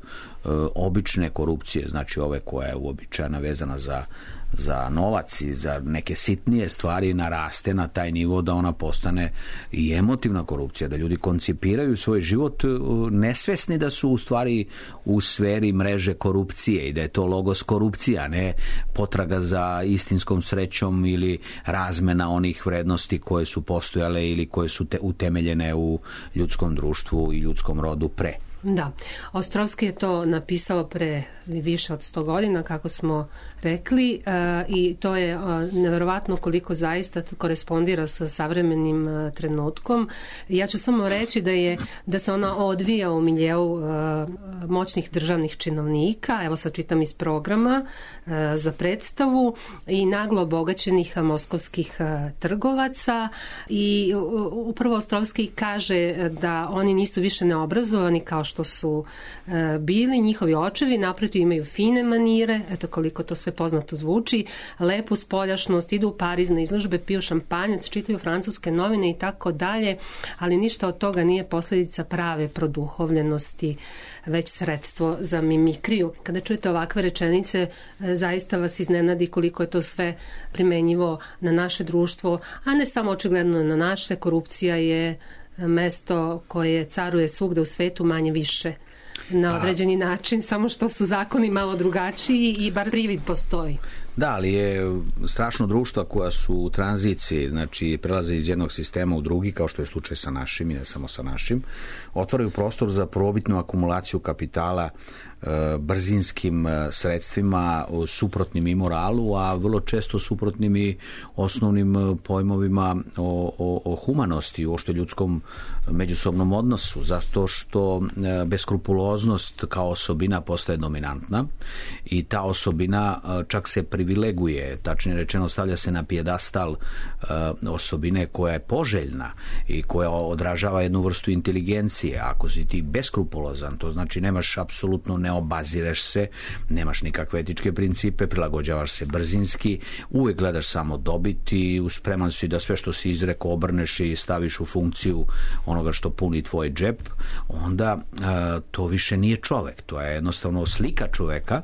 obične korupcije, znači ove koja je uobičajena vezana za novac i za neke sitnije stvari naraste na taj nivo da ona postane i emotivna korupcija, da ljudi koncipiraju svoj život nesvesni da su u stvari u sferi mreže korupcije i da je to logos korupcija, a ne potraga za istinskom srećom ili razmena onih vrednosti koje su postojale ili koje su utemeljene u ljudskom društvu i ljudskom rodu pre.
Da, Ostrovski je to napisao pre više od 100 godina, kako smo rekli, i to je neverovatno koliko zaista korespondira sa savremenim trenutkom. Ja ću samo reći da se ona odvija u miljeu moćnih državnih činovnika, evo sad čitam iz programa za predstavu, i naglo obogaćenih moskovskih trgovaca, i upravo Ostrovski kaže da oni nisu više neobrazovani kao što su bili njihovi očevi, naprotiv imaju fine manire, eto koliko to sve poznato zvuči, lepu spoljašnost, idu u Pariz na izložbe, piju šampanjac, čitaju francuske novine i tako dalje, ali ništa od toga nije posljedica prave produhovljenosti, već sredstvo za mimikriju. Kada čujete ovakve rečenice, zaista vas iznenadi koliko je to sve primenjivo na naše društvo, a ne samo očigledno na naše. Korupcija je mesto koje caruje svugde u svetu manje više na određeni način, samo što su zakoni malo drugačiji i bar privid postoji.
Da, ali je strašno društva koja su u tranziciji, znači prelaze iz jednog sistema u drugi, kao što je slučaj sa našim i ne samo sa našim, otvaraju prostor za prvobitnu akumulaciju kapitala brzinskim sredstvima, suprotnim i moralu, a vrlo često suprotnim i osnovnim pojmovima o humanosti, uopšte ljudskom međusobnom odnosu, zato što beskrupuloznost kao osobina postaje dominantna i ta osobina čak se privileguje, tačnije rečeno stavlja se na pijedastal osobine koja je poželjna i koja odražava jednu vrstu inteligencije. Ako si ti beskrupulozan, to znači nemaš apsolutno, ne obazireš se, nemaš nikakve etičke principe, prilagođavaš se brzinski, uvek gledaš samo dobiti, spreman si da sve što si izrekao obrneš i staviš u funkciju onoga što puni tvoj džep, onda to više nije čovek, to je jednostavno slika čoveka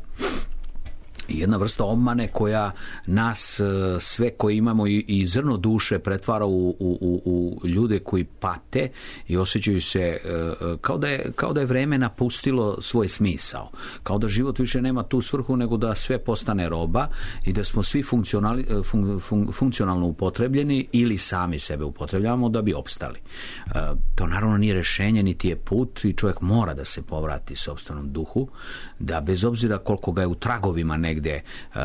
i jedna vrsta obmane koja nas sve koji imamo i zrno duše pretvara u ljude koji pate i osjećaju se kao da je vreme napustilo svoj smisao, kao da život više nema tu svrhu nego da sve postane roba i da smo svi funkcionalno upotrebljeni ili sami sebe upotrebljavamo da bi opstali. To naravno nije rešenje niti je put i čovjek mora da se povrati sopstvenom duhu, da bez obzira koliko ga je u tragovima negde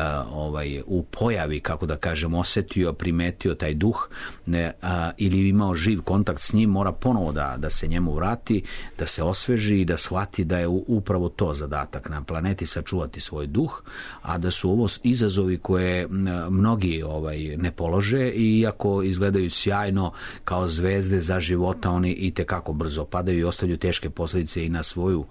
u pojavi, kako da kažem, osetio, primetio taj duh ili imao živ kontakt s njim, mora ponovo da se njemu vrati, da se osveži i da shvati da je upravo to zadatak na planeti, sačuvati svoj duh, a da su ovo izazovi koje mnogi ne polože i iako izgledaju sjajno kao zvezde za života, oni itekako brzo padaju i ostavljaju teške posljedice i na svoju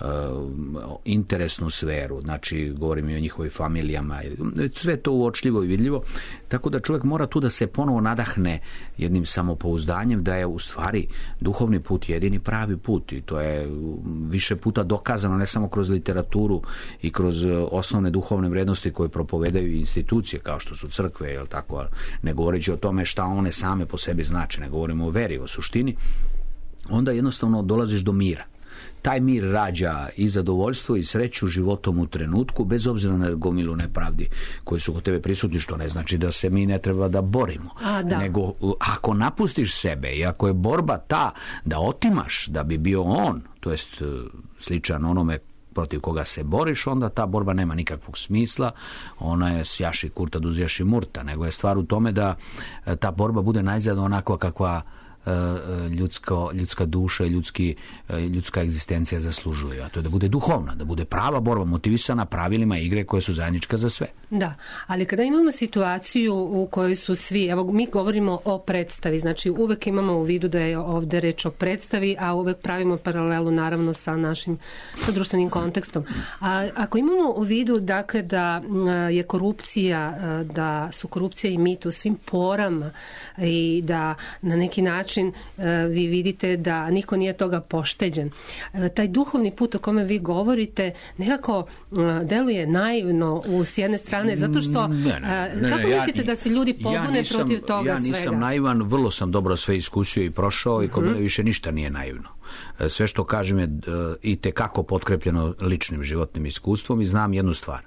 interesnu sferu, znači govorim i o njihovoj familijama, sve to uočljivo i vidljivo, tako da čovjek mora tu da se ponovo nadahne jednim samopouzdanjem da je u stvari duhovni put jedini pravi put i to je više puta dokazano ne samo kroz literaturu i kroz osnovne duhovne vrednosti koje propovedaju institucije kao što su crkve, jel tako, ne govoreći o tome šta one same po sebi znače, ne govorimo o veri, o suštini, onda jednostavno dolaziš do mira. Taj mir rađa i zadovoljstvo i sreću životom u trenutku, bez obzira na gomilu nepravdi koji su kod tebe prisutni, što ne znači da se mi ne treba da borimo. Nego ako napustiš sebe i ako je borba ta da otimaš da bi bio on, to jest sličan onome protiv koga se boriš, onda ta borba nema nikakvog smisla, ona je sjaši kurta duzjaši murta, nego je stvar u tome da ta borba bude najzad onakva kakva ljudska duša i ljudska egzistencija zaslužuje, a to je da bude duhovna, da bude prava borba motivisana pravilima igre koje su zajednička za sve.
Da, ali kada imamo situaciju u kojoj su svi, evo mi govorimo o predstavi, znači uvek imamo u vidu da je ovde reč o predstavi, a uvek pravimo paralelu naravno sa našim društvenim kontekstom. A ako imamo u vidu dakle da je korupcija, da su korupcija i mit u svim porama i da na neki način način vi vidite da niko nije toga pošteđen. Taj duhovni put o kome vi govorite nekako deluje naivno s jedne strane, zato što kako mislite da se ljudi pobune protiv toga svega?
Ja nisam naivan, vrlo sam dobro sve iskusio i prošao i kod mene više ništa nije naivno. Sve što kažem je i tekako potkrepljeno ličnim životnim iskustvom i znam jednu stvar.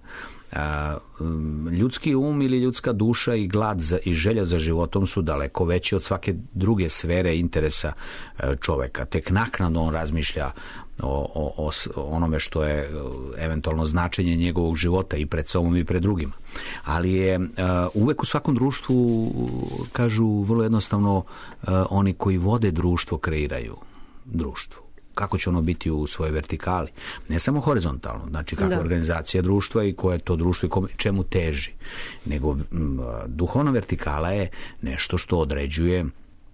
Ljudski um ili ljudska duša i glad i želja za životom su daleko veći od svake druge sfere interesa čoveka. Tek naknadno on razmišlja o onome što je eventualno značenje njegovog života i pred sobom i pred drugima. Ali je uvek u svakom društvu, kažu vrlo jednostavno, oni koji vode društvo kreiraju društvo. Kako će ono biti u svojoj vertikali? Ne samo horizontalno, znači kakva organizacija društva i koje je to društvo i čemu teži. Nego duhovna vertikala je nešto što određuje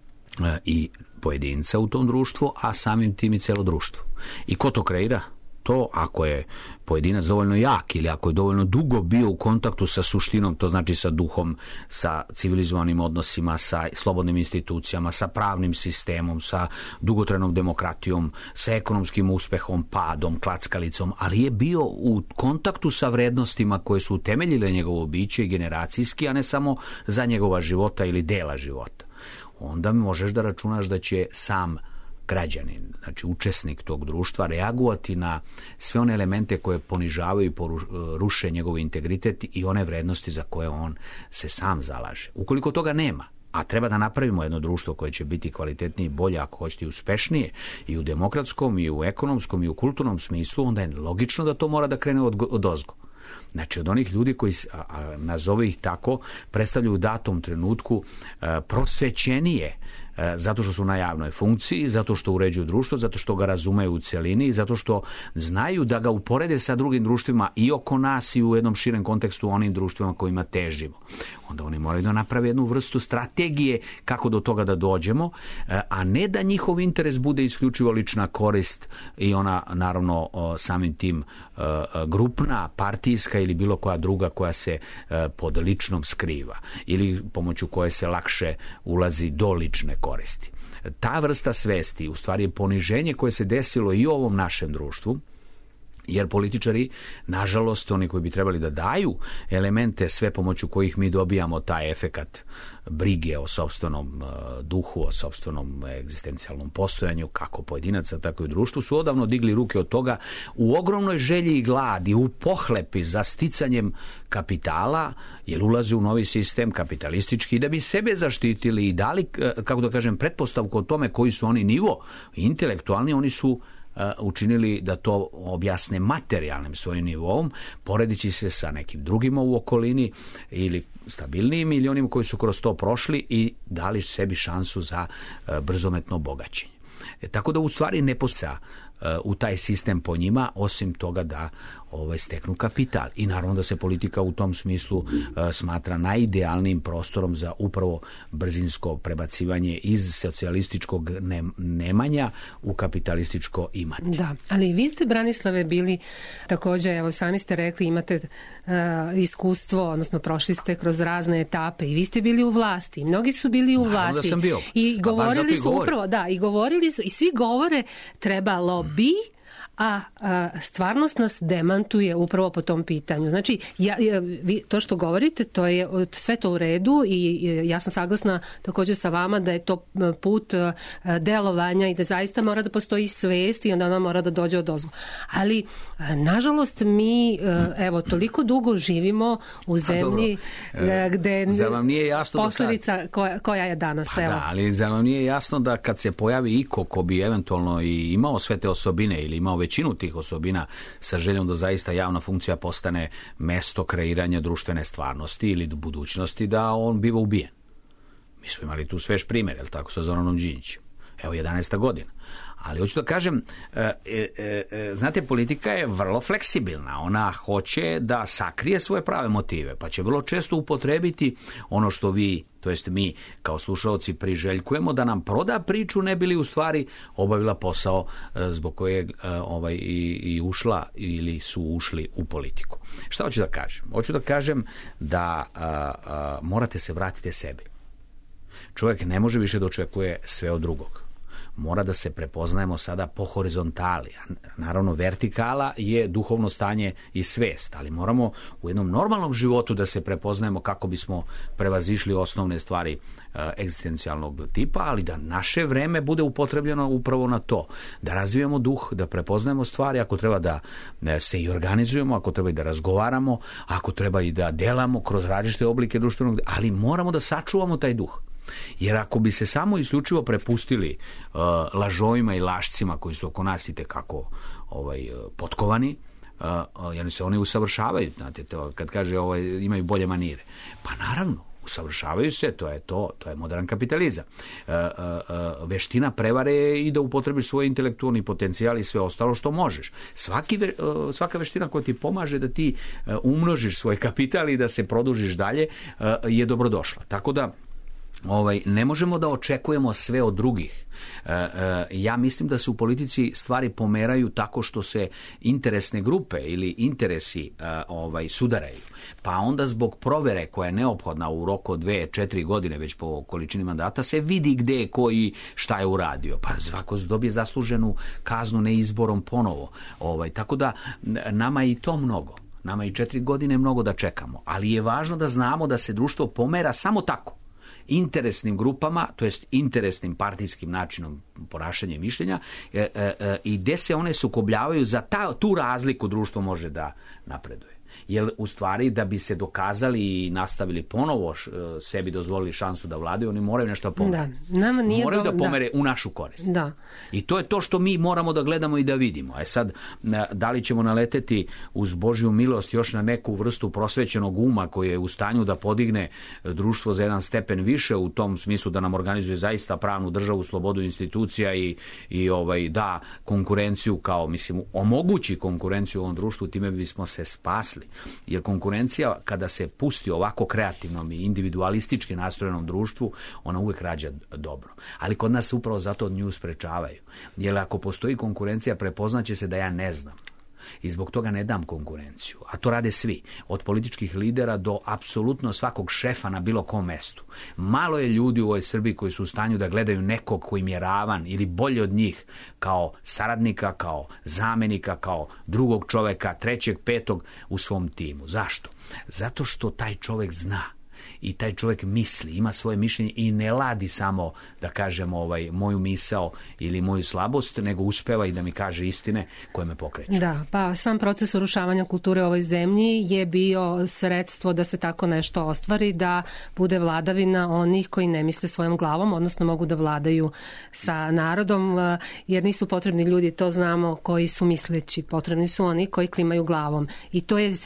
i pojedinca u tom društvu, a samim tim i celo društvo. I ko to kreira? To ako je pojedinac dovoljno jak ili ako je dovoljno dugo bio u kontaktu sa suštinom, to znači sa duhom, sa civilizovanim odnosima, sa slobodnim institucijama, sa pravnim sistemom, sa dugotrajnom demokratijom, sa ekonomskim uspehom, padom, klackalicom, ali je bio u kontaktu sa vrednostima koje su utemeljile njegovo biće i generacijski, a ne samo za njegova života ili dela života. Onda možeš da računaš da će sam građanin, znači učesnik tog društva, reagovati na sve one elemente koje ponižavaju i ruše njegov integritet i one vrednosti za koje on se sam zalaže. Ukoliko toga nema, a treba da napravimo jedno društvo koje će biti kvalitetnije i bolje, ako hoćete i uspešnije, i u demokratskom, i u ekonomskom, i u kulturnom smislu, onda je logično da to mora da krene odozgo. Znači od onih ljudi koji, nazove ih tako, predstavljaju u datom trenutku prosvećenije, zato što su na javnoj funkciji, zato što uređuju društvo, zato što ga razumeju u celini, zato što znaju da ga uporede sa drugim društvima i oko nas i u jednom širem kontekstu onim društvima kojima težimo. Onda oni moraju da naprave jednu vrstu strategije kako do toga da dođemo, a ne da njihov interes bude isključivo lična korist i ona naravno samim tim grupna, partijska ili bilo koja druga koja se pod ličnom skriva ili pomoću koje se lakše ulazi do lične koristi. Ta vrsta svesti u stvari je poniženje koje se desilo i u ovom našem društvu, jer političari, nažalost, oni koji bi trebali da daju elemente sve pomoću kojih mi dobijamo taj efekat brige o sopstvenom duhu, o sopstvenom egzistencijalnom postojanju, kako pojedinaca, tako i društvu, su odavno digli ruke od toga u ogromnoj želji i gladi, u pohlepi za sticanjem kapitala, jer ulaze u novi sistem kapitalistički, da bi sebe zaštitili i dali, kako da kažem, pretpostavku o tome koji su oni nivo intelektualni, oni su učinili da to objasne materijalnim svojim nivom, poredići se sa nekim drugima u okolini ili stabilnijim ili onima koji su kroz to prošli i dali sebi šansu za brzometno bogaćenje. Tako da u stvari ne posa u taj sistem po njima, osim toga da steknu kapital. I naravno da se politika u tom smislu smatra najidealnijim prostorom za upravo brzinsko prebacivanje iz socijalističkog nemanja u kapitalističko imati.
Da, ali vi ste, Branislave, bili također, evo sami ste rekli, imate iskustvo, odnosno prošli ste kroz razne etape i vi ste bili u vlasti. Mnogi su bili u vlasti. Da sam bio. I govorili su upravo, i govorili su, i svi govore trebalo bi, a stvarnost nas demantuje upravo po tom pitanju. Znači, vi to što govorite, to je sve to u redu i ja sam saglasna također sa vama da je to put delovanja i da zaista mora da postoji svest i onda ona mora da dođe odozgo. Ali, nažalost, mi toliko dugo živimo u zemlji gde posljedica koja je danas.
Da, ali za vam nije jasno da kad se pojavi iko ko bi eventualno i imao sve te osobine ili imao većinu tih osobina sa željom da zaista javna funkcija postane mesto kreiranja društvene stvarnosti ili budućnosti, da on biva ubijen. Mi smo imali tu svež primjer, jel tako, sa Zoranom Đinđićem. Evo 11. godina. Ali hoću da kažem, znate, politika je vrlo fleksibilna. Ona hoće da sakrije svoje prave motive, pa će vrlo često upotrebiti ono što vi, to jest mi kao slušaoci, priželjkujemo, da nam proda priču, ne bili u stvari obavila posao zbog kojeg i ušla ili su ušli u politiku. Šta hoću da kažem? Hoću da kažem da morate se vratiti sebi. čovjek ne može više da očekuje sve od drugog. Mora da se prepoznajemo sada po horizontali. Naravno, vertikala je duhovno stanje i svest, ali moramo u jednom normalnom životu da se prepoznajemo kako bismo prevazišli osnovne stvari egzistencijalnog tipa, ali da naše vreme bude upotrebljeno upravo na to. Da razvijamo duh, da prepoznajemo stvari, ako treba da se i organizujemo, ako treba i da razgovaramo, ako treba i da delamo kroz različite oblike društvenog, ali moramo da sačuvamo taj duh. Jer ako bi se samo isključivo prepustili lažovima i lašcima koji su oko nas i tekako potkovani, jer se oni usavršavaju, znate, to, kad kaže imaju bolje manire. Pa naravno, usavršavaju se, to je modern kapitalizam. Veština prevare je i da upotrebiš svoj intelektualni potencijal i sve ostalo što možeš. Svaka veština koja ti pomaže da ti umnožiš svoj kapital i da se produžiš dalje je dobrodošla. Tako da ne možemo da očekujemo sve od drugih. Ja mislim da se u politici stvari pomeraju tako što se interesne grupe ili interesi sudaraju. Pa onda zbog provere koja je neophodna u roku od 2-4 godine već po količini mandata se vidi gde je ko i šta je uradio. Pa svako dobije zasluženu kaznu neizborom ponovo. Tako da nama je i to mnogo. Nama je i 4 godine mnogo da čekamo. Ali je važno da znamo da se društvo pomera samo tako. Interesnim grupama, to jest interesnim partijskim načinom ponašanja i mišljenja i gde se one sukobljavaju za tu razliku društvo može da napreduje. Jer u stvari da bi se dokazali i nastavili ponovo sebi dozvolili šansu da vladaju, oni moraju nešto pomeriti. Moraju da pomere u našu korist.
Da.
I to je to što mi moramo da gledamo i da vidimo. Sad, da li ćemo naleteti uz Božju milost još na neku vrstu prosvećenog uma koji je u stanju da podigne društvo za jedan stepen više u tom smislu da nam organizuje zaista pravnu državu, slobodu institucija i da konkurenciju kao, omogući konkurenciju u ovom društvu, time bismo se spasli. Jer konkurencija kada se pusti ovako kreativnom i individualistički nastrojenom društvu, ona uvek rađa dobro. Ali kod nas upravo zato od nju sprečavaju. Jer ako postoji konkurencija, prepoznaće se da ja ne znam. I zbog toga ne dam konkurenciju. A to rade svi. Od političkih lidera do apsolutno svakog šefa na bilo kom mestu. Malo je ljudi u ovoj Srbiji koji su u stanju da gledaju nekog koji im je ravan ili bolje od njih kao saradnika, kao zamenika, kao drugog čoveka, trećeg, petog u svom timu. Zašto? Zato što taj čovek zna. I taj čovjek misli, ima svoje mišljenje i ne ladi samo da kažem moju misao ili moju slabost, nego uspeva i da mi kaže istine koje me pokreću.
Da, pa sam proces urušavanja kulture u ovoj zemlji je bio sredstvo da se tako nešto ostvari, da bude vladavina onih koji ne misle svojom glavom, odnosno mogu da vladaju sa narodom, jer nisu potrebni ljudi, to znamo, koji su misleći. Potrebni su oni koji klimaju glavom. I to je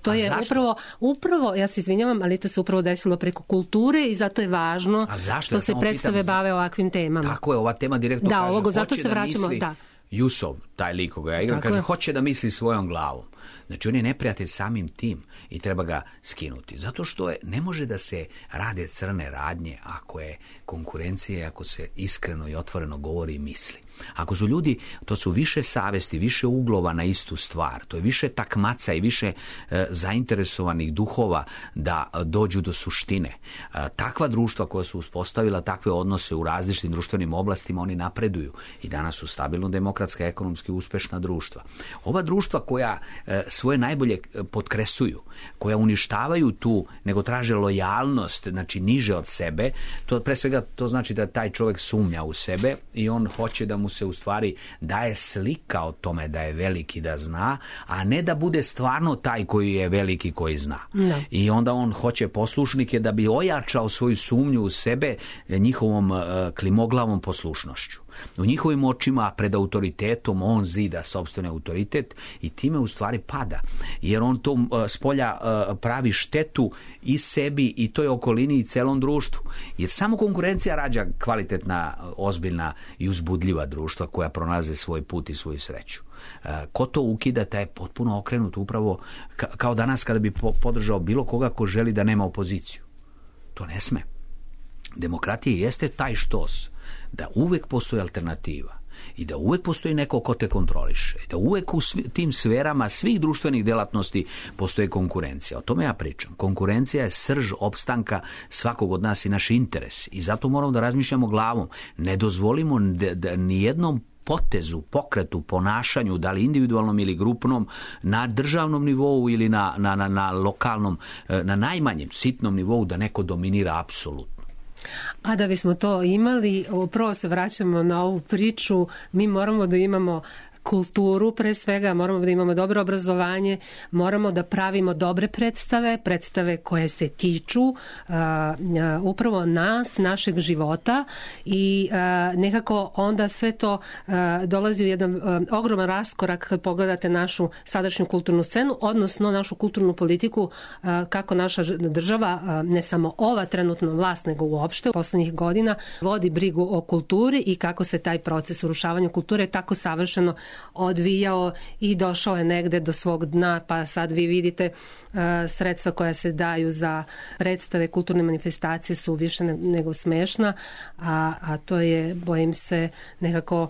upravo, ja se izvinjavam, ali to se upravo desilo preko kulture i zato je važno što se predstave bave ovakvim temama.
Tako je, ova tema direktno kaže,
zato se vraćamo,
Jusov, taj lik koga ja igram, kaže, hoće da misli svojom glavom. Znači, on je neprijatelj samim tim i treba ga skinuti. Zato što ne može da se rade crne radnje ako je konkurencija, ako se iskreno i otvoreno govori i misli. Ako su ljudi, to su više savesti, više uglova na istu stvar, to je više takmaca i više zainteresovanih duhova da dođu do suštine. Takva društva koja su uspostavila takve odnose u različitim društvenim oblastima, oni napreduju i danas su stabilno demokratska, ekonomski uspešna društva. Ova društva koja svoje najbolje potkresuju, koja uništavaju tu, nego traže lojalnost, znači niže od sebe, to pre svega to znači da taj čovjek sumnja u sebe i on hoće da mu se u stvari daje slika o tome da je veliki, da zna, a ne da bude stvarno taj koji je veliki, koji zna.
No.
I onda on hoće poslušnike da bi ojačao svoju sumnju u sebe njihovom klimoglavom poslušnošću. U njihovim očima pred autoritetom on zida sopstveni autoritet i time u stvari pada. Jer on to spolja pravi štetu i sebi i toj okolini i celom društvu. Jer samo konkurencija rađa kvalitetna, ozbiljna i uzbudljiva društva koja pronalaze svoj put i svoju sreću. Ko to ukida, taj je potpuno okrenut upravo kao danas kada bi podržao bilo koga ko želi da nema opoziciju. To ne sme. Demokratija jeste taj štos da uvek postoji alternativa i da uvek postoji neko ko te kontroliše, da uvek u tim sferama svih društvenih delatnosti postoji konkurencija. O tome ja pričam. Konkurencija je srž opstanka svakog od nas i naš interes i zato moramo da razmišljamo glavom. Ne dozvolimo da nijednom potezu, pokretu, ponašanju, da li individualnom ili grupnom, na državnom nivou ili na lokalnom, na najmanjem sitnom nivou, da neko dominira apsolutno.
A da bismo to imali, upravo se vraćamo na ovu priču, mi moramo da imamo kulturu pre svega, moramo da imamo dobro obrazovanje, moramo da pravimo dobre predstave koje se tiču upravo nas, našeg života i nekako onda sve to dolazi u jedan ogroman raskorak kad pogledate našu sadašnju kulturnu scenu, odnosno našu kulturnu politiku, kako naša država, ne samo ova trenutno vlast, nego uopšte u poslednjih godina vodi brigu o kulturi i kako se taj proces urušavanja kulture tako savršeno odvijao i došao je negde do svog dna, pa sad vi vidite sredstva koja se daju za predstave, kulturne manifestacije su više nego smešna, a to je, bojim se, nekako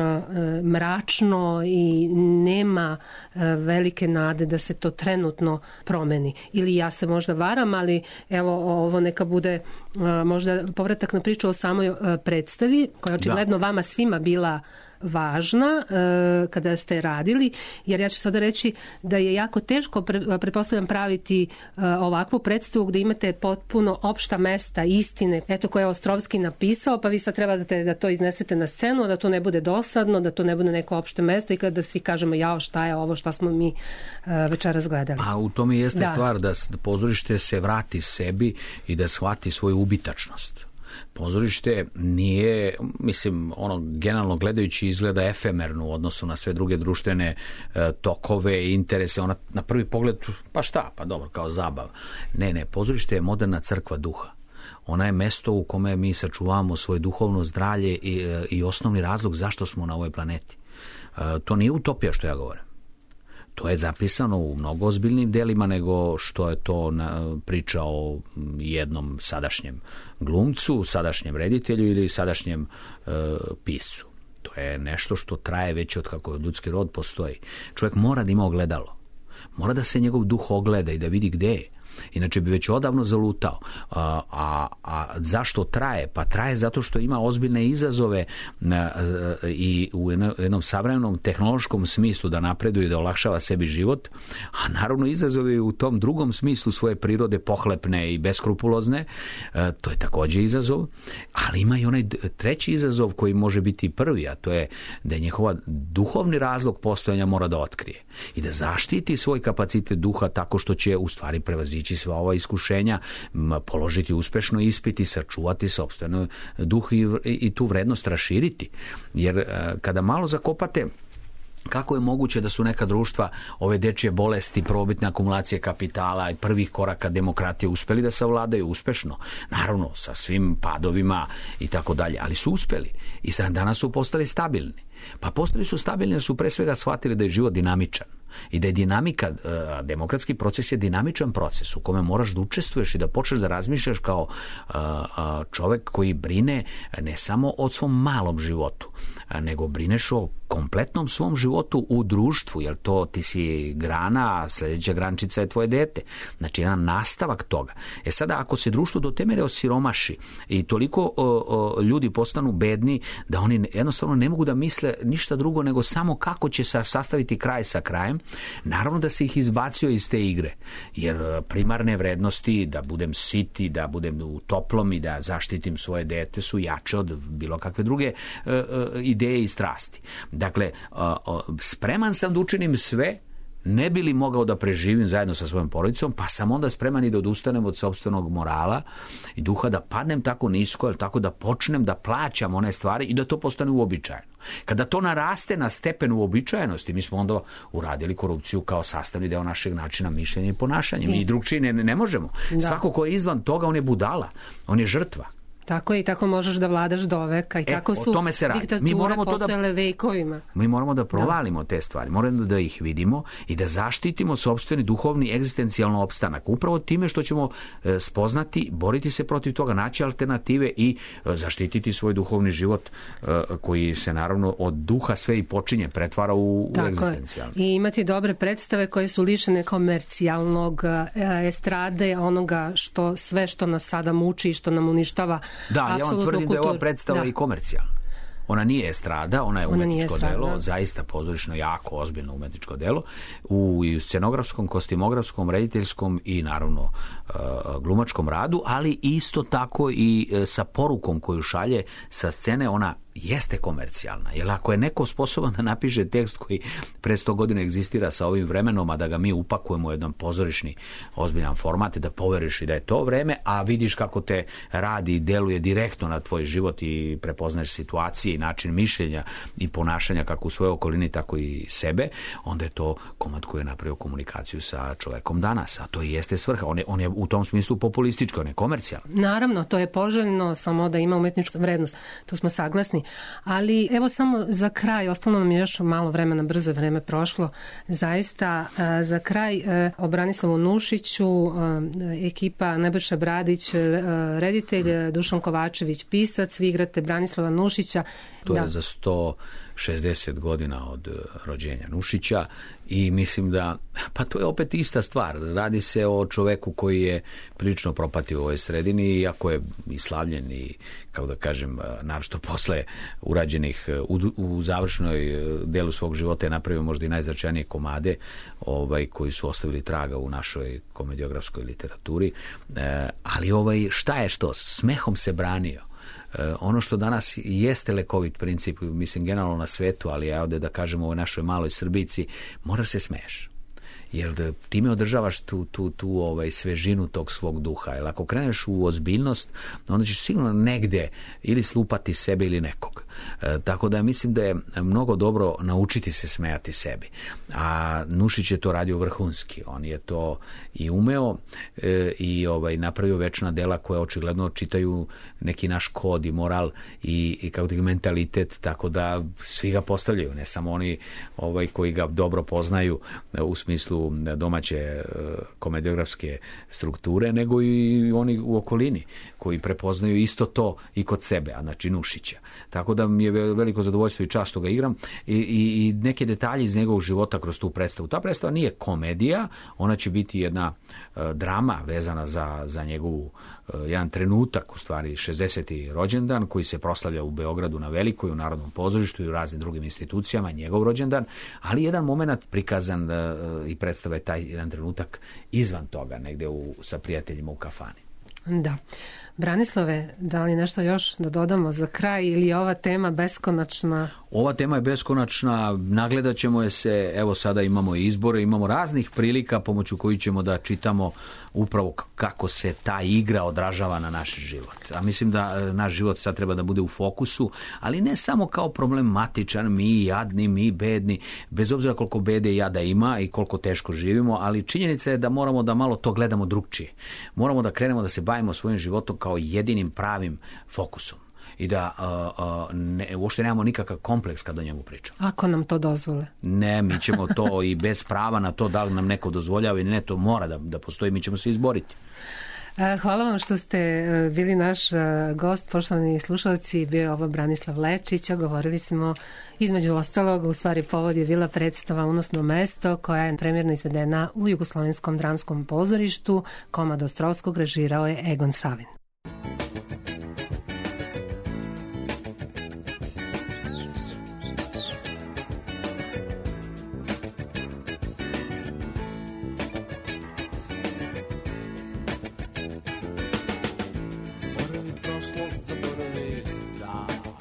mračno i nema velike nade da se to trenutno promeni. Ili ja se možda varam, ali evo ovo neka bude možda povratak na priču o samoj predstavi, koja je očigledno vama svima bila važna kada ste radili, jer ja ću sada reći da je jako teško, pretpostavljam, praviti ovakvu predstavu gde imate potpuno opšta mesta, istine, eto koje je Ostrovski napisao, pa vi sad trebate da to iznesete na scenu, da to ne bude dosadno, da to ne bude neko opšte mesto i kada svi kažemo jao šta je ovo, šta smo mi večeras gledali.
A u tome jeste stvar da pozorište se vrati sebi i da shvati svoju ubitačnost. Pozorište nije, mislim, generalno gledajući izgleda efemerno u odnosu na sve druge društvene tokove i interese. Ona na prvi pogled, pa šta, pa dobro, kao zabav. Ne, pozorište je moderna crkva duha. Ona je mesto u kome mi sačuvamo svoje duhovno zdravlje i osnovni razlog zašto smo na ovoj planeti. To nije utopija što ja govorim. To je zapisano u mnogo ozbiljnim delima nego što je to priča o jednom sadašnjem glumcu, sadašnjem reditelju ili sadašnjem piscu. To je nešto što traje već od kako ljudski rod postoji. Čovjek mora da ima ogledalo. Mora da se njegov duh ogleda i da vidi gde je. Inače bi već odavno zalutao. A zašto traje? Pa traje zato što ima ozbiljne izazove i u jednom savremenom tehnološkom smislu da napreduje i da olakšava sebi život, a naravno izazove u tom drugom smislu svoje prirode pohlepne i beskrupulozne. To je takođe izazov, ali ima i onaj treći izazov koji može biti prvi, a to je da je njihova duhovni razlog postojanja mora da otkrije i da zaštiti svoj kapacitet duha tako što će u stvari prevazići sva ova iskušenja, položiti uspešno ispit i sačuvati sopstveno duh i tu vrednost raširiti. Jer kada malo zakopate kako je moguće da su neka društva ove dečije bolesti, probitne akumulacije kapitala i prvih koraka demokratije uspeli da savladaju uspešno, naravno sa svim padovima i tako dalje, ali su uspeli i sad danas su postali stabilni. Pa postali su stabilni jer su pre svega shvatili da je život dinamičan i da je dinamika, demokratski proces je dinamičan proces u kome moraš da učestvuješ i da počneš da razmišljaš kao čovek koji brine ne samo o svom malom životu, nego brineš o kompletnom svom životu u društvu, jer to ti si grana, a sledeća grančica je tvoje dete. Znači, jedan nastavak toga. Sada, ako se društvo do te mere osiromaši i toliko ljudi postanu bedni da oni jednostavno ne mogu da misle ništa drugo nego samo kako će se sastaviti kraj sa krajem, naravno da se ih izbacio iz te igre. Jer primarne vrednosti, da budem siti, da budem u toplom i da zaštitim svoje dete su jače od bilo kakve druge ideje i strasti. Dakle, spreman sam da učinim sve, ne bi li mogao da preživim zajedno sa svojom porodicom, pa sam onda spreman i da odustanem od sopstvenog morala i duha, da padnem tako nisko, ili tako da počnem da plaćam one stvari i da to postane uobičajeno. Kada to naraste na stepen uobičajenosti, mi smo onda uradili korupciju kao sastavni deo našeg načina mišljenja i ponašanja. Mi drugčije ne možemo. Svako ko je izvan toga, on je budala, on je žrtva.
Tako je, i tako možeš da vladaš do veka i tako su diktature postojale vekovima.
Mi moramo da provalimo te stvari, moramo da ih vidimo i da zaštitimo sopstveni duhovni egzistencijalno opstanak. Upravo time što ćemo spoznati, boriti se protiv toga, naći alternative i zaštititi svoj duhovni život koji se naravno od duha sve i počinje, pretvara u egzistencijalno.
I imati dobre predstave koje su lišene komercijalnog estrade, onoga sve što nas sada muči i što nam uništava.
Da, ja vam tvrdim da je ova predstava i komercijalna. Ona nije estrada, ona je umetničko delo, zaista pozorišno, jako ozbiljno umetničko delo, u scenografskom, kostimografskom, rediteljskom i naravno glumačkom radu, ali isto tako i sa porukom koju šalje sa scene, ona jeste komercijalna. Jer ako je neko sposoban da napiše tekst koji pre 100 godina egzistira sa ovim vremenom, a da ga mi upakujemo u jedan pozorišni ozbiljan format, da poveriš i da je to vreme, a vidiš kako te radi i deluje direktno na tvoj život i prepoznaš situacije i način mišljenja i ponašanja kako u svojoj okolini, tako i sebe, onda je to komad koji je napravio komunikaciju sa čovekom danas, a to i jeste svrha. On je u tom smislu populistički, on je komercijalan.
Naravno, to je poželjno, samo da ima umetničku vrednost. Tu smo saglasni. Ali evo samo za kraj, ostalo nam je još malo vremena, brzo je vreme prošlo. Zaista za kraj o Branislavu Nušiću, ekipa Nebojša Bradić, reditelj, Dušan Kovačević, pisac, vi igrate Branislava Nušića.
To je za 160 godina od rođenja Nušića i mislim da, pa to je opet ista stvar. Radi se o čoveku koji je prilično propatio u ovoj sredini, iako je i slavljen i, kako da kažem, naročito posle urađenih u završnoj delu svog života je napravio možda i najznačajnije komade koji su ostavili traga u našoj komediografskoj literaturi. Ali šta je što? Smehom se branio. Ono što danas jeste lekovit princip, mislim generalno na svetu, ali ja ovde da kažemo u našoj maloj Srbici, mora se smeješ. Jer time održavaš tu svežinu tog svog duha. Jer ako kreneš u ozbiljnost, onda ćeš sigurno negde ili slupati sebe ili nekog. Tako da mislim da je mnogo dobro naučiti se smejati sebi. A Nušić je to radio vrhunski. On je to i umeo i napravio večna dela koja očigledno čitaju neki naš kod i moral i kako ti mentalitet, tako da svi ga postavljaju, ne samo oni koji ga dobro poznaju u smislu domaće komediografske strukture, nego i oni u okolini koji prepoznaju isto to i kod sebe, a znači Nušića. Tako da mi je veliko zadovoljstvo i čast što ga igram i neke detalje iz njegovog života kroz tu predstavu. Ta predstava nije komedija, ona će biti jedna drama vezana za njegovu jedan trenutak, u stvari 60. rođendan koji se proslavlja u Beogradu na Velikoj, u Narodnom pozorištu i u raznim drugim institucijama, njegov rođendan, ali jedan moment prikazan i predstava je taj jedan trenutak izvan toga, negde sa prijateljima u kafani.
Da. Branislave, da li nešto još da dodamo za kraj ili je ova tema beskonačna?
Ova tema je beskonačna, nagledat ćemo je se, evo sada imamo izbore, imamo raznih prilika pomoću kojih ćemo da čitamo upravo kako se ta igra odražava na naš život. A mislim da naš život sad treba da bude u fokusu, ali ne samo kao problematičan, mi jadni, mi bedni, bez obzira koliko bede i jada ima i koliko teško živimo, ali činjenica je da moramo da malo to gledamo drugčije. Moramo da krenemo da se bavimo svojim životom kao jedinim pravim fokusom i da uopšte nemamo nikakav kompleks kada o njemu pričamo.
Ako nam to dozvole.
Ne, mi ćemo to i bez prava na to da li nam neko dozvoljava ili ne, to mora da postoji, mi ćemo se izboriti.
Hvala vam što ste bili naš gost, poštovani slušalci, bio je ovo Branislav Lečić, govorili smo između ostalog, u stvari povod je bila predstava Unosno mesto koja je premjerno izvedena u Jugoslovenskom dramskom pozorištu, komad Ostrovskog režirao je Egon Savin.
Zaboravi strah,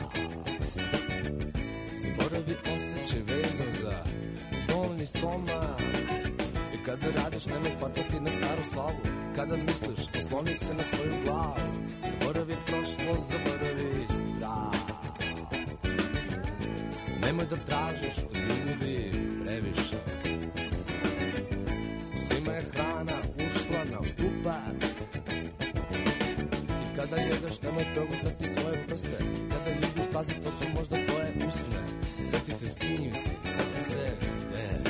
zaboravi osjećaj vezan za bolni stomak. I kada radiš nemoj hvatati na staru slavu, kada misliš osloni se na svoju glavu. Zaboravi prošlost, zaboravi strah, nemoj da tražiš od ljudi previše. Svima je hrana ušla na upak, kada jedeš voliš, nemoj progutati svoje prste. Kada ljubiš, pazi, to su možda tvoje usne. Sjeti se s kim si, sjeti se gde.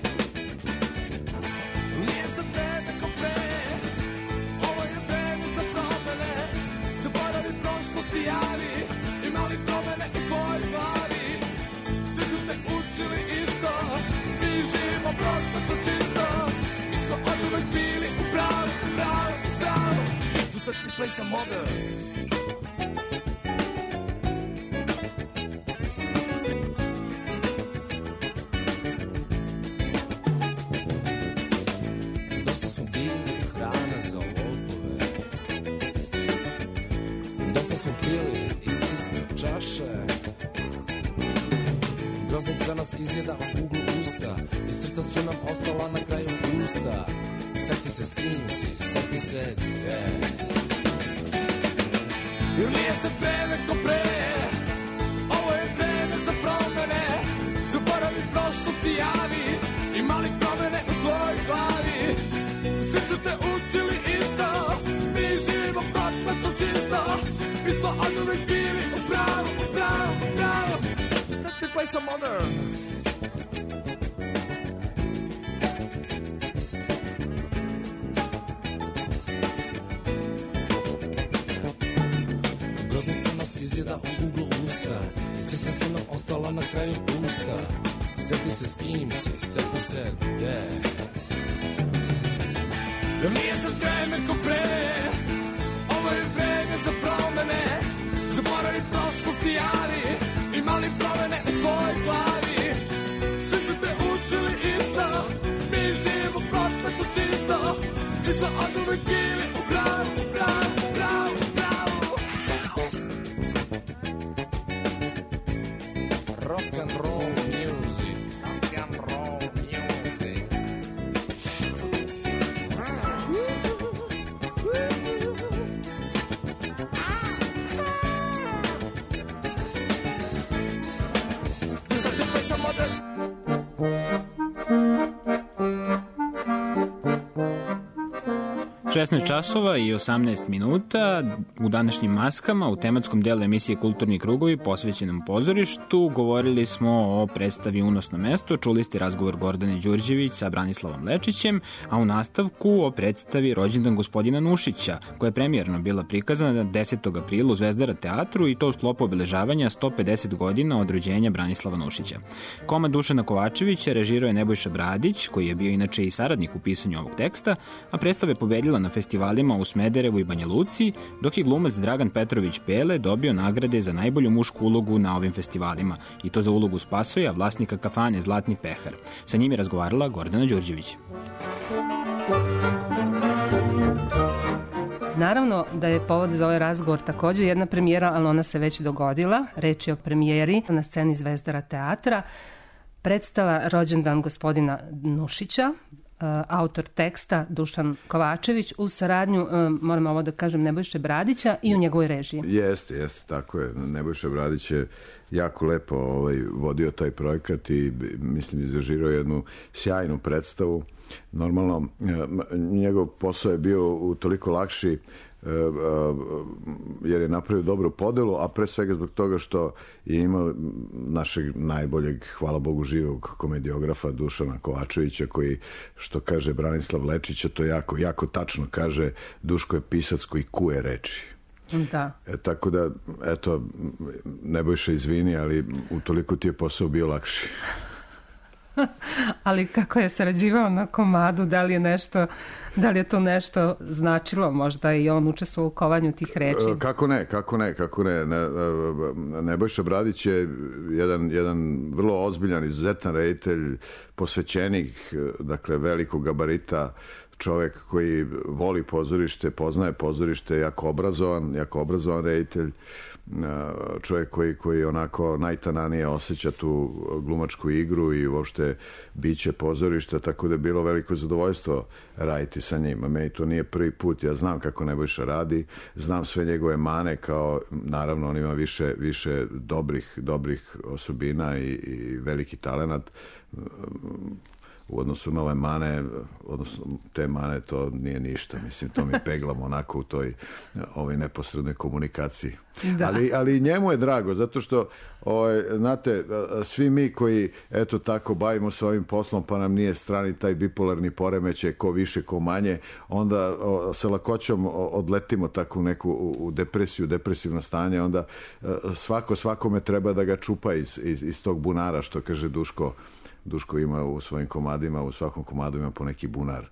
Nije sad vreme ko pre, ovo je vreme za promene. Zaboravi prošlost i javi, imali promene u tvojoj glavi. Svi su te učili isto, mi živimo prokleto čisto. Mi smo oduvek bili u pravu, u pravu, u pravu. Just let me play some other. Dosta smo bili hrana za lopove. Dosta smo pili iz iste čaše. Groznica nas izjeda u uglu usta i srca su nam ostala na kraju usta. Sjeti se s kim si, sjeti se gde. Jer nije sad vreme ko pre, ovo je vreme za promene. Zaboravi prošlost i javi, imali promene u tvojoj glavi. Svi su te učili isto, mi živimo prokleto čisto. Mi smo oduvek bili u pravu, u pravu, u pravu. Just let me play some other. Izjeda u uglu usta, srca su nam ostala na kraju usta. Sjeti se s kim si, sjeti se gde. Jer nije sad vreme ko pre, ovo je vreme za promene. Zaboravi prošlost i javi, imali promene u tvojoj glavi. Svi su te učili isto, mi živimo prokleto čisto. Mi smo oduvek bili u pravu, u pravu, u pravu, u pravu. Rock and roll music. Rock and roll music. Just let me play some other.
16 časova i 18 minuta u današnjim maskama u tematskom delu emisije Kulturni krugovi posvećenom pozorištu govorili smo o predstavi Unosno mesto, čuli ste razgovor Gordane Đurđević sa Branislavom Lečićem, a u nastavku o predstavi Rođendan gospodina Nušića, koja je premijerno bila prikazana 10. aprila u Zvezdara teatru i to u sklopu obeležavanja 150 godina od rođenja Branislava Nušića. Komad Dušana Kovačevića režirao je Nebojša Bradić, koji je bio inače i saradnik u pisanju ovog teksta, a predstava je pobedila na festivalima u Smederevu i Banja Luci, dok je glumac Dragan Petrović Pele dobio nagrade za najbolju mušku ulogu na ovim festivalima, i to za ulogu Spasoja, vlasnika kafane Zlatni pehar. Sa njim je razgovarala Gordana Đurđević.
Naravno da je povod za ovaj razgovor takođe jedna premijera, ali ona se već dogodila. Reč je o premijeri na sceni Zvezdara teatra. Predstava Rođendan gospodina Nušića, autor teksta Dušan Kovačević, uz saradnju, moram ovo da kažem, Nebojše Bradića i u njegovoj režiji.
Jeste, tako je. Nebojša Bradić je jako lepo vodio taj projekat i mislim izrežirao jednu sjajnu predstavu. Normalno, njegov posao je bio utoliko lakši jer je napravio dobru podelu, a pre svega zbog toga što je imao našeg najboljeg, hvala Bogu, živog komediografa Dušana Kovačevića, koji, što kaže Branislav Lečić, to jako, jako tačno kaže, Duško je pisac koji kuje reči.
Da.
Tako da, eto, Nebojša, izvini, ali utoliko ti je posao bio lakši.
Ali kako je sarađivao na komadu, da li je to nešto značilo, možda i on učestvovao u kovanju tih reči?
Kako ne. Nebojša Bradić je jedan vrlo ozbiljan, izuzetan reditelj, posvećenik, dakle, velikog gabarita, čovek koji voli pozorište, poznaje pozorište, jako obrazovan reditelj, čovjek koji onako najtananije osjeća tu glumačku igru i uopšte biće pozorišta, tako da je bilo veliko zadovoljstvo raditi sa njim. A meni to nije prvi put, ja znam kako Nebojša radi, znam sve njegove mane, kao naravno on ima više dobrih osobina i veliki talenat. u odnosu na ove mane, odnosno te mane, to nije ništa. Mislim, to mi peglamo onako u toj neposrednoj komunikaciji. Ali njemu je drago, zato što, znate, svi mi koji, eto tako, bavimo se ovim poslom, pa nam nije strani taj bipolarni poremećaj, ko više, ko manje, onda sa lakoćom odletimo tako u neku u depresiju, depresivno stanje, onda svakome treba da ga čupa iz tog bunara, što kaže Duško ima u svojim komadima, u svakom komadu ima po neki bunar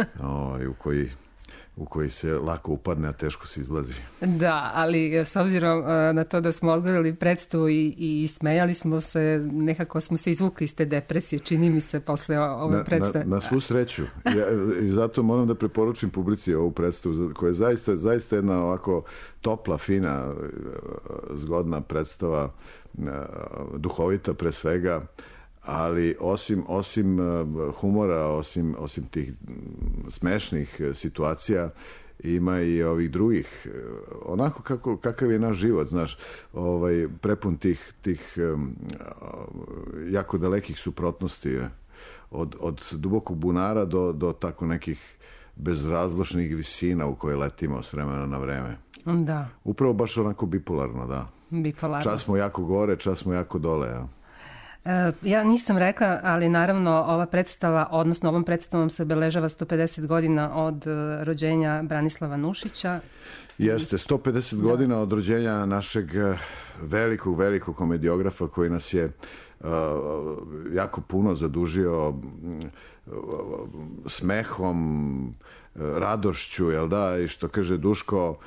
u koji se lako upadne, a teško se izlazi.
Da, ali s obzirom na to da smo odgledali predstavu i smejali smo se, nekako smo se izvukli iz te depresije, čini mi se, posle ove predstave.
Na svu sreću. I zato moram da preporučim publici ovu predstavu, koja je zaista jedna ovako topla, fina, zgodna predstava, duhovita pre svega, ali osim humora, osim tih smešnih situacija, ima i ovih drugih, onako kakav je naš život, znaš, prepun tih jako dalekih suprotnosti, od dubokog bunara do tako nekih bezrazločnih visina u koje letimo s vremena na vreme.
Da.
Upravo baš onako bipolarno, da.
Bipolarno.
Čas smo jako gore, čas smo jako dole, ja.
Ja nisam rekla, ali naravno ova predstava, odnosno ovom predstavom se obeležava 150 godina od rođenja Branislava Nušića.
Jeste, 150 godina od rođenja našeg velikog komediografa koji nas je jako puno zadužio smehom, radošću, jel da, i što kaže Duško,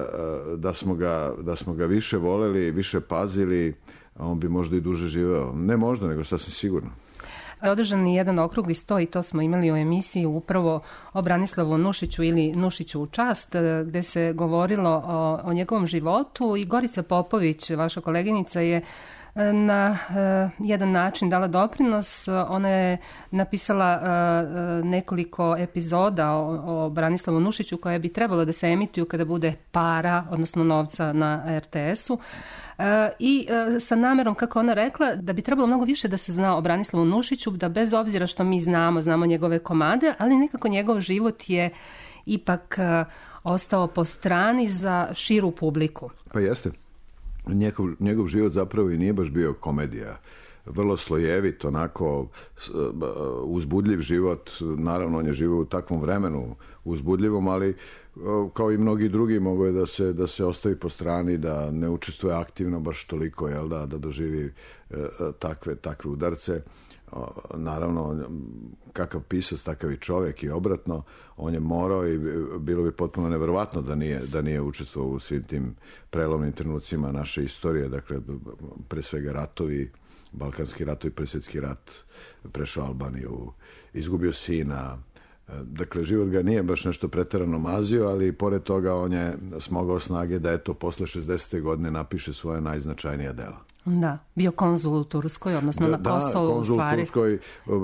da smo ga više voleli, više pazili, on bi možda i duže živeo. Ne možda, nego sasvim sigurno.
Održan je jedan okrugli sto i to smo imali u emisiji upravo o Branislavu Nušiću ili Nušiću u čast, gde se govorilo o njegovom životu i Gorica Popović, vaša koleginica, je na jedan način dala doprinos. Ona je napisala nekoliko epizoda o Branislavu Nušiću koje bi trebalo da se emituju kada bude para, odnosno novca na RTS-u. I sa namerom, kako ona rekla, da bi trebalo mnogo više da se zna o Branislavu Nušiću, da bez obzira što mi znamo njegove komade, ali nekako njegov život je ipak ostao po strani za širu publiku.
Pa jeste. Njegov život zapravo i nije baš bio komedija. Vrlo slojevit, onako uzbudljiv život. Naravno, on je živio u takvom vremenu uzbudljivom, ali kao i mnogi drugi mogo je da se ostavi po strani, da ne učestvuje aktivno baš toliko, jel da doživi takve udarce. Naravno, kakav pisac, takav i čovjek i obratno, on je morao i bilo bi potpuno neverovatno da nije učestvovao u svim tim prelomnim trenucima naše istorije, dakle, pre svega ratovi, Balkanski ratovi, Prvi svjetski rat, prešao Albaniju, izgubio sina. Dakle, život ga nije baš nešto preterano mazio, ali pored toga on je smogao snage da posle 60. godine napiše svoje najznačajnija dela.
Da, bio konzul u Turskoj, odnosno na Kosovu u stvari.
Da, konzul u Turskoj,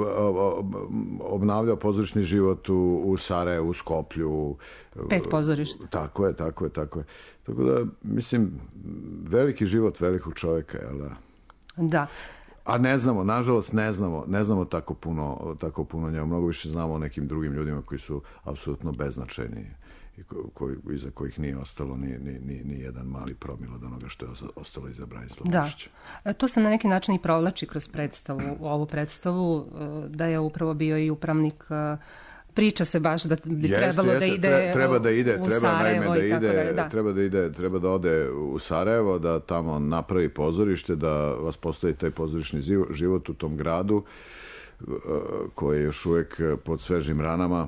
obnavljao pozorišni život u Sarajevu, u Skoplju.
5 pozorišta.
Tako je. Tako da, mislim, veliki život velikog čovjeka, jel da?
Da.
A ne znamo, nažalost ne znamo tako puno njega. Mnogo više znamo o nekim drugim ljudima koji su apsolutno beznačajni i iza kojih nije ostalo ni jedan mali promil od onoga što je ostalo iza Branislava Nušića.
Da, to se na neki način i provlači kroz ovu predstavu, da je upravo bio i upravnik. Priča se baš da bi trebalo da ide u Sarajevo i tako dalje.
Treba da ode u Sarajevo, da tamo napravi pozorište, da vas postoji taj pozorišni život u tom gradu koji je još uvijek pod svežim ranama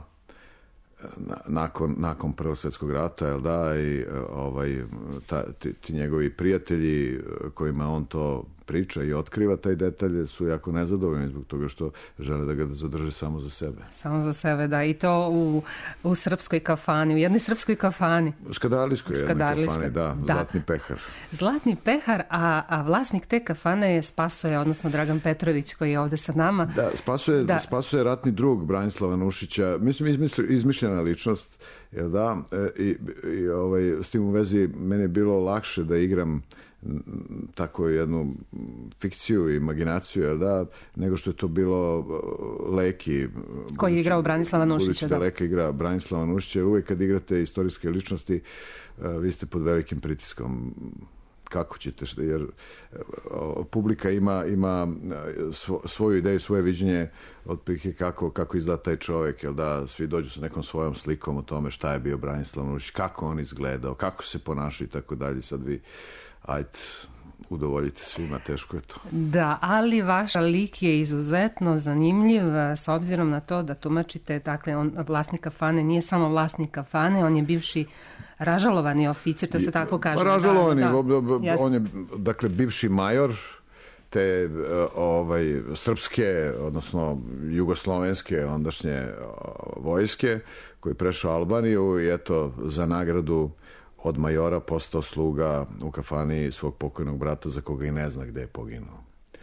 nakon Prvog svjetskog rata, jel da, i ti njegovi prijatelji kojima on to priča i otkriva taj detalj su jako nezadovoljni zbog toga što žele da ga zadrže samo za sebe.
Samo za sebe, da. I to u srpskoj kafani, u jednoj srpskoj kafani.
U Skadarlijskoj kafani, da. Zlatni pehar.
Zlatni pehar, a vlasnik te kafane je Spasoje, odnosno Dragan Petrović, koji je ovde sa nama.
Da, Spasoje je ratni drug Branislava Nušića. Mislim, izmišljena ličnost, jel da? I s tim u vezi meni je bilo lakše da igram tako jednu fikciju i imaginaciju, jel da, nego što je to bilo Leki.
Koji je igrao Branislava Nušića.
Budući da Leka igra Branislava Nušića, uvijek kad igrate istorijske ličnosti, vi ste pod velikim pritiskom. Kako ćete, jer publika ima svoju ideju, svoje viđenje otprilike kako izgleda taj čovjek, jel da, svi dođu sa nekom svojom slikom o tome šta je bio Branislav Nušić, kako on izgledao, kako se ponašao i tako dalje. Sad vi, ajde, udovoljite svima, teško je to.
Da, ali vaš lik je izuzetno zanimljiv s obzirom na to da tumačite, dakle, on vlasnik kafane nije samo vlasnik kafane, on je bivši ražalovani oficir, to se tako kaže.
Ražalovani, on je, dakle, bivši major te srpske, odnosno jugoslovenske ondašnje vojske, koji je prešao Albaniju i eto, za nagradu od majora postao sluga u kafani svog pokojnog brata za koga i ne zna gde je poginuo.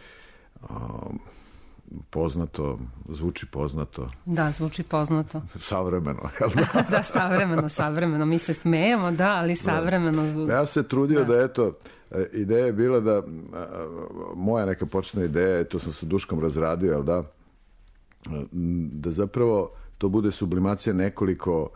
Poznato, zvuči poznato.
Da, zvuči poznato.
Savremeno.
Da, savremeno. Mi se smejemo, da, ali savremeno.
Ja se trudio da eto, ideja je bila da, moja neka početna ideja, to sam sa Duškom razradio, jel da zapravo to bude sublimacija nekoliko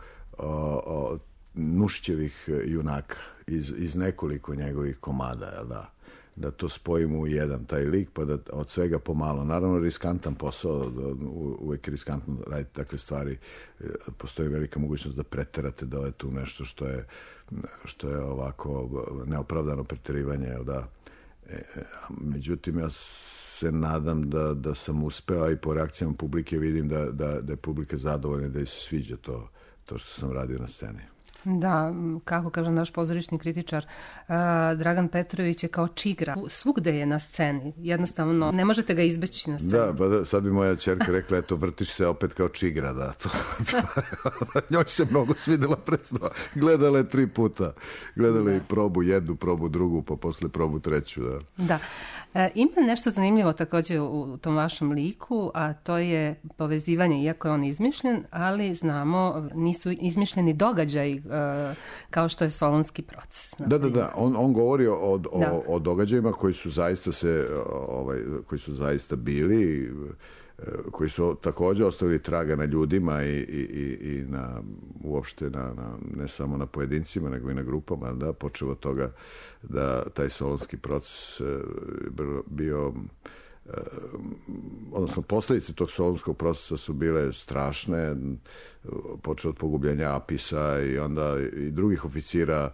Nušićevih junaka iz nekoliko njegovih komada, jel da to spojimo u jedan taj lik, pa da od svega pomalo. Naravno, riskantan posao, uvijek je riskantno raditi takve stvari. Postoji velika mogućnost da preterate, da je tu nešto što je ovako neopravdano preterivanje, jel da? Međutim, ja se nadam da sam uspeo i po reakcijama publike vidim da je publika zadovoljna, da je se sviđa to što sam radio na sceni.
Da, kako kaže naš pozorišni kritičar, Dragan Petrović je kao čigra. Svugde je na sceni. Jednostavno, ne možete ga izbeći na sceni.
Da, pa sad bi moja ćerka rekla, eto, vrtiš se opet kao čigra, da. Njoj se mnogo svidela predstava. Gledala je 3 puta. Gledala je i probu jednu, probu drugu, pa posle probu treću, da.
Da. Ima nešto zanimljivo također u tom vašem liku, a to je povezivanje, iako je on izmišljen, ali znamo, nisu izmišljeni događaji kao što je Solunski proces.
Da. On govori o događajima koji su zaista koji su zaista bili, koji su također ostavili traga na ljudima i na uopšte ne samo na pojedincima, nego i na grupama, da, počeo od toga da taj Solunski proces bio, odnosno posljedice tog Solunskog procesa su bile strašne, počeo od pogubljenja Apisa i onda i drugih oficira,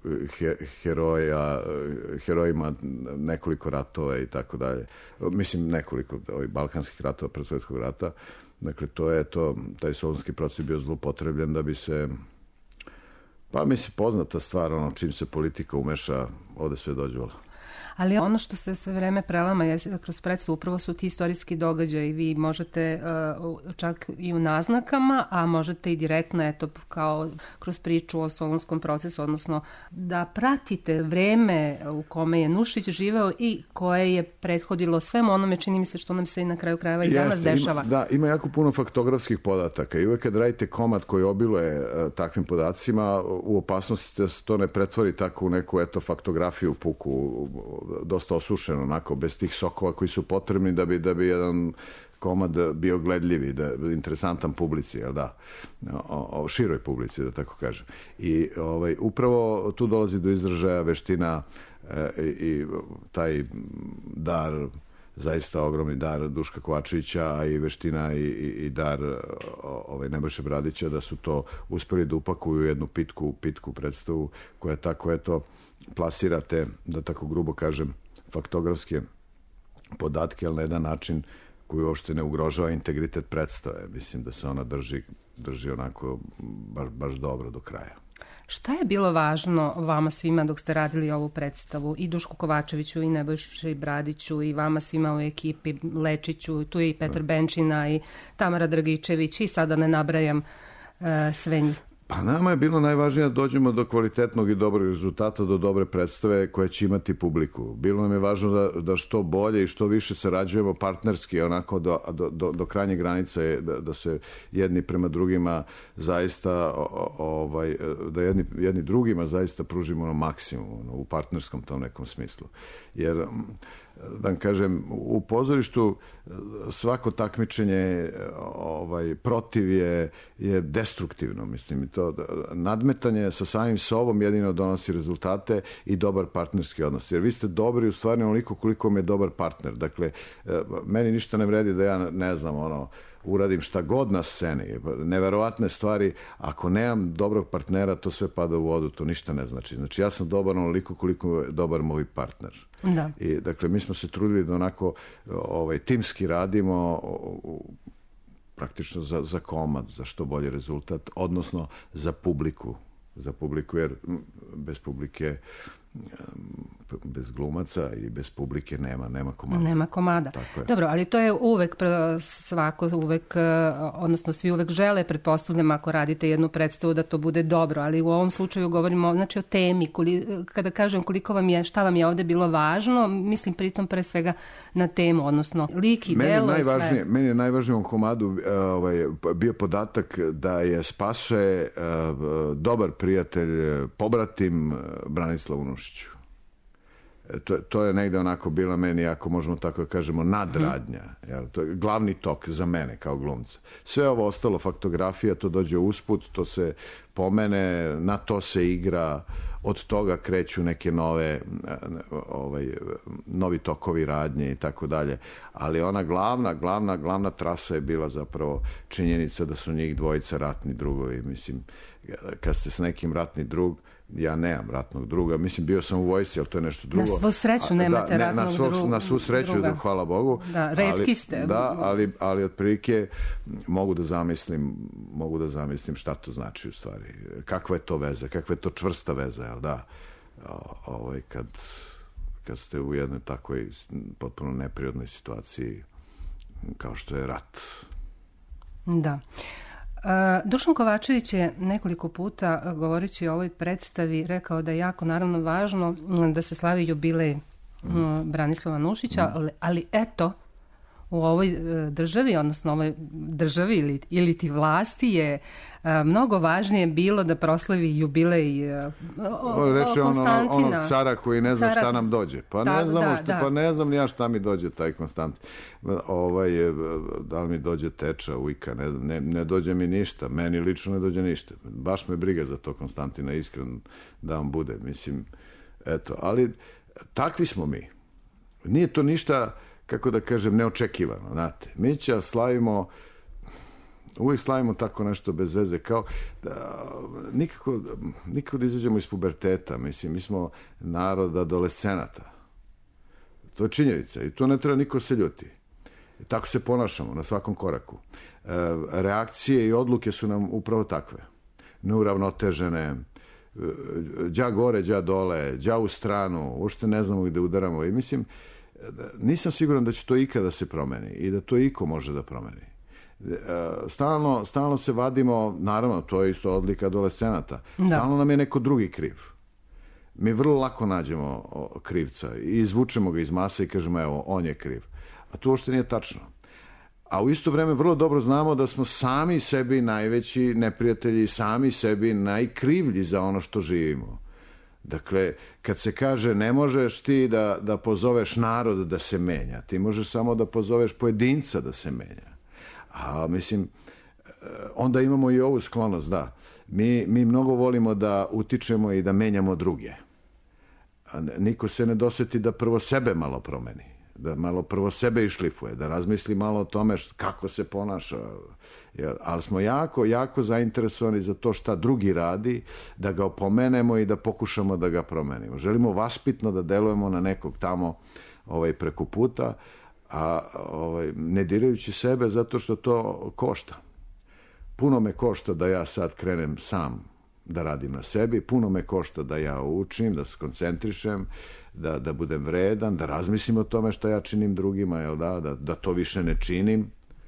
herojima nekoliko ratova i tako dalje. Mislim, nekoliko balkanskih ratova, pred Svjetskog rata. Dakle, taj Solunski proces je bio zloupotrebljen da bi se, pa mislim, poznata stvar, čim se politika umeša, ovde sve dođe.
Ali ono što se sve vreme prelama kroz predstavu, upravo su ti istorijski događaji. Vi možete čak i u naznakama, a možete i direktno, eto, kao kroz priču o Solunskom procesu, odnosno da pratite vreme u kome je Nušić živeo i koje je prethodilo svemu onome, čini mi se, što nam se i na kraju krajeva i danas dešava.
Ima jako puno faktografskih podataka i uvek kad radite komad koji obiluje takvim podacima, u opasnosti da se to ne pretvori tako u neku faktografiju puku, dosta osušeno, onako, bez tih sokova koji su potrebni da bi jedan komad bio gledljivi, interesantan publici, jel da, široj publici, da tako kažem. I upravo tu dolazi do izražaja veština i taj dar, zaista ogromni dar Duška Kovačevića, a i veština i dar Nebojše Bradića, da su to uspeli da upakuju u jednu pitku predstavu koja tako, eto, plasirate, da tako grubo kažem, faktografske podatke, ali na jedan način koji uopšte ne ugrožava integritet predstave. Mislim da se ona drži onako baš dobro do kraja.
Šta je bilo važno vama svima dok ste radili ovu predstavu? I Dušku Kovačeviću, i Nebojši Bradiću, i vama svima u ekipi, Lečiću, tu je i Petar Benčina, i Tamara Dragičević, i sada ne nabrajam sve njih.
Pa nama je bilo najvažnije da dođemo do kvalitetnog i dobrog rezultata, do dobre predstave koje će imati publiku. Bilo nam je važno da što bolje i što više sarađujemo partnerski, onako do krajnje granice, da se jedni prema drugima zaista, da jedni drugima zaista pružimo maksimum u partnerskom tom nekom smislu. Jer, da vam kažem, u pozorištu svako takmičenje protiv je destruktivno, mislim, i to nadmetanje sa samim sobom jedino donosi rezultate i dobar partnerski odnos. Jer vi ste dobri u stvari onoliko koliko mi je dobar partner. Dakle, meni ništa ne vredi da ja, ne znam, uradim šta god na sceni, neverovatne stvari, ako nemam dobrog partnera, to sve pada u vodu, to ništa ne znači. Znači, ja sam dobar onoliko koliko je dobar moj partner.
Da.
I, dakle, mi smo se trudili da onako timski radimo praktično za komad, za što bolji rezultat, odnosno za publiku, jer bez publike, bez glumaca i bez publike nema komada.
Nema komada. Dobro, ali to je uvek odnosno svi uvek žele, pretpostavljam, ako radite jednu predstavu da to bude dobro, ali u ovom slučaju govorimo o temi. Kada kažem šta vam je ovde bilo važno, mislim pritom pre svega na temu, odnosno lik i delo i sve.
Meni je najvažnije u komadu bio podatak da je Spasoje dobar prijatelj, pobratim Branislavu Nušiću. To je negde onako bila meni, ako možemo tako da kažemo, nadradnja. To je glavni tok za mene kao glumca. Sve ovo ostalo, faktografija, to dođe usput, to se pomene, na to se igra, od toga kreću neke novi tokovi radnje i tako dalje. Ali ona glavna trasa je bila zapravo činjenica da su njih dvojica ratni drugovi. Mislim, kad ste s nekim ratni drug, ja nemam ratnog druga. Mislim, bio sam u vojsci, ali to je nešto drugo.
Na svu sreću nemate ratnog druga.
Na svu sreću, hvala Bogu.
Da, retki ste.
Da, ali otprilike mogu da zamislim šta to znači u stvari. Kakva je to veza, kakva je to čvrsta veza, jel da? Kad ste u jednoj takvoj potpuno neprirodnoj situaciji kao što je rat.
Da. Dušan Kovačević je nekoliko puta, govoreći o ovoj predstavi, rekao da je jako naravno važno da se slavi jubilej Branislava Nušića, ali eto, u ovoj državi, odnosno ovoj državi ili ti vlasti je mnogo važnije bilo da proslavi jubilej Konstantina.
Onog cara koji ne zna šta nam dođe. Pa ne znam ni ja šta mi dođe taj Konstantin. Da li mi dođe teča, ujka, ne znam, ne dođe mi ništa. Meni lično ne dođe ništa. Baš me briga za to Konstantina, iskreno da vam bude. Mislim, eto, ali takvi smo mi. Nije to ništa, kako da kažem, neočekivano, znate. Mi će uvijek slavimo tako nešto bez veze, kao da nikako da izađemo iz puberteta, mislim, mi smo narod adolescenata. To je činjenica i to ne treba niko se ljuti. Tako se ponašamo na svakom koraku. Reakcije i odluke su nam upravo takve. Neuravnotežene, đa gore, đa dole, đa u stranu, uopšte ne znamo gde udaramo i mislim, nisam siguran da će to ikada se promeni i da to iko može da promeni. Stalno se vadimo, naravno, to je isto odlika adolescenata, stalno nam je neko drugi kriv. Mi vrlo lako nađemo krivca i izvučemo ga iz mase i kažemo, evo, on je kriv. A to uopšte nije tačno. A u isto vreme vrlo dobro znamo da smo sami sebi najveći neprijatelji, sami sebi najkrivlji za ono što živimo. Dakle, kad se kaže ne možeš ti da pozoveš narod da se menja, ti možeš samo da pozoveš pojedinca da se menja. A mislim, onda imamo i ovu sklonost, da. Mi mnogo volimo da utičemo i da menjamo druge. A niko se ne doseti da prvo sebe malo promeni, da malo prvo sebe išlifuje, da razmisli malo o tome kako se ponaša. Ali smo jako zainteresovani za to šta drugi radi, da ga opomenemo i da pokušamo da ga promenimo. Želimo vaspitno da delujemo na nekog tamo preko puta, a ne dirajući sebe zato što to košta. Puno me košta da ja sad krenem sam da radim na sebi, puno me košta da ja učim, da se koncentrišem, da budem vredan, da razmislim o tome šta ja činim drugima, da to više ne činim.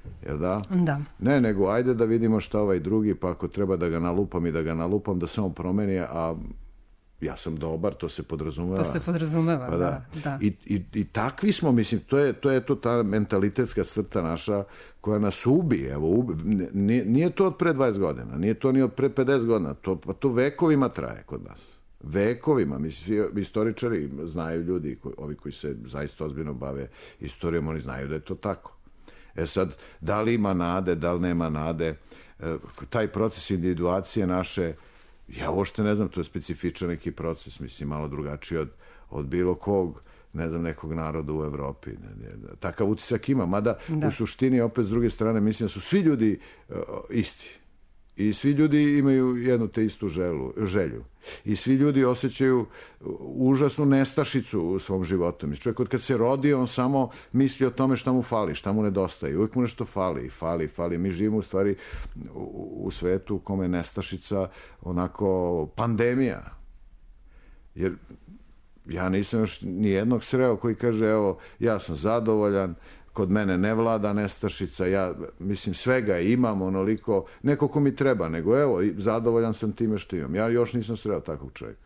Jer da?
Da.
Ne, nego ajde da vidimo šta ovaj drugi, pa ako treba da ga nalupam i da ga nalupam, da se on promeni, a ja sam dobar, to se podrazumeva.
To se podrazumeva,
pa
da.
I takvi smo, mislim, to je ta mentalitetska crta naša koja nas ubi. Evo, nije to od pre 20 godina, nije to ni od pre 50 godina, to vekovima traje kod nas. Vekovima, mislim, istoričari znaju ljudi, ovi koji se zaista ozbiljno bave istorijom, oni znaju da je to tako. Sad, da li ima nade, da li nema nade, taj proces individuacije naše, ja uopšte ne znam, to je specifičan neki proces, mislim, malo drugačiji od bilo kog, ne znam, nekog naroda u Evropi. Takav utisak ima, mada u suštini, opet s druge strane, mislim da su svi ljudi isti. I svi ljudi imaju jednu te istu želju. I svi ljudi osjećaju užasnu nestašicu u svom životu. Čovjek kad se rodi, on samo misli o tome šta mu fali, šta mu nedostaje. Uvijek mu nešto fali. Mi živimo u stvari u svetu u kome je nestašica onako pandemija. Jer ja nisam još nijednog sreo koji kaže, evo, ja sam zadovoljan, kod mene ne vlada nestašica, ja, mislim, svega imam onoliko, ne koliko mi treba, nego evo, zadovoljan sam time što imam. Ja još nisam sreo takvog čovjeka.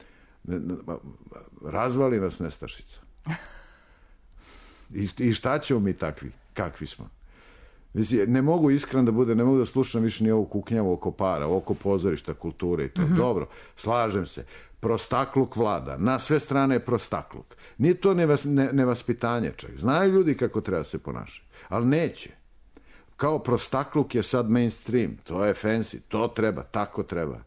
Razvali nas nestašica. I šta ćemo mi takvi? Kakvi smo? Mislim, ne mogu iskren da bude, ne mogu da slušam više ni ovu kuknjavu oko para, oko pozorišta, kulture i to. Dobro, slažem se. Prostakluk vlada, na sve strane je prostakluk. Nije to nevaspitanje čak. Znaju ljudi kako treba se ponašati, ali neće. Kao prostakluk je sad mainstream, to je fancy, to treba, tako treba.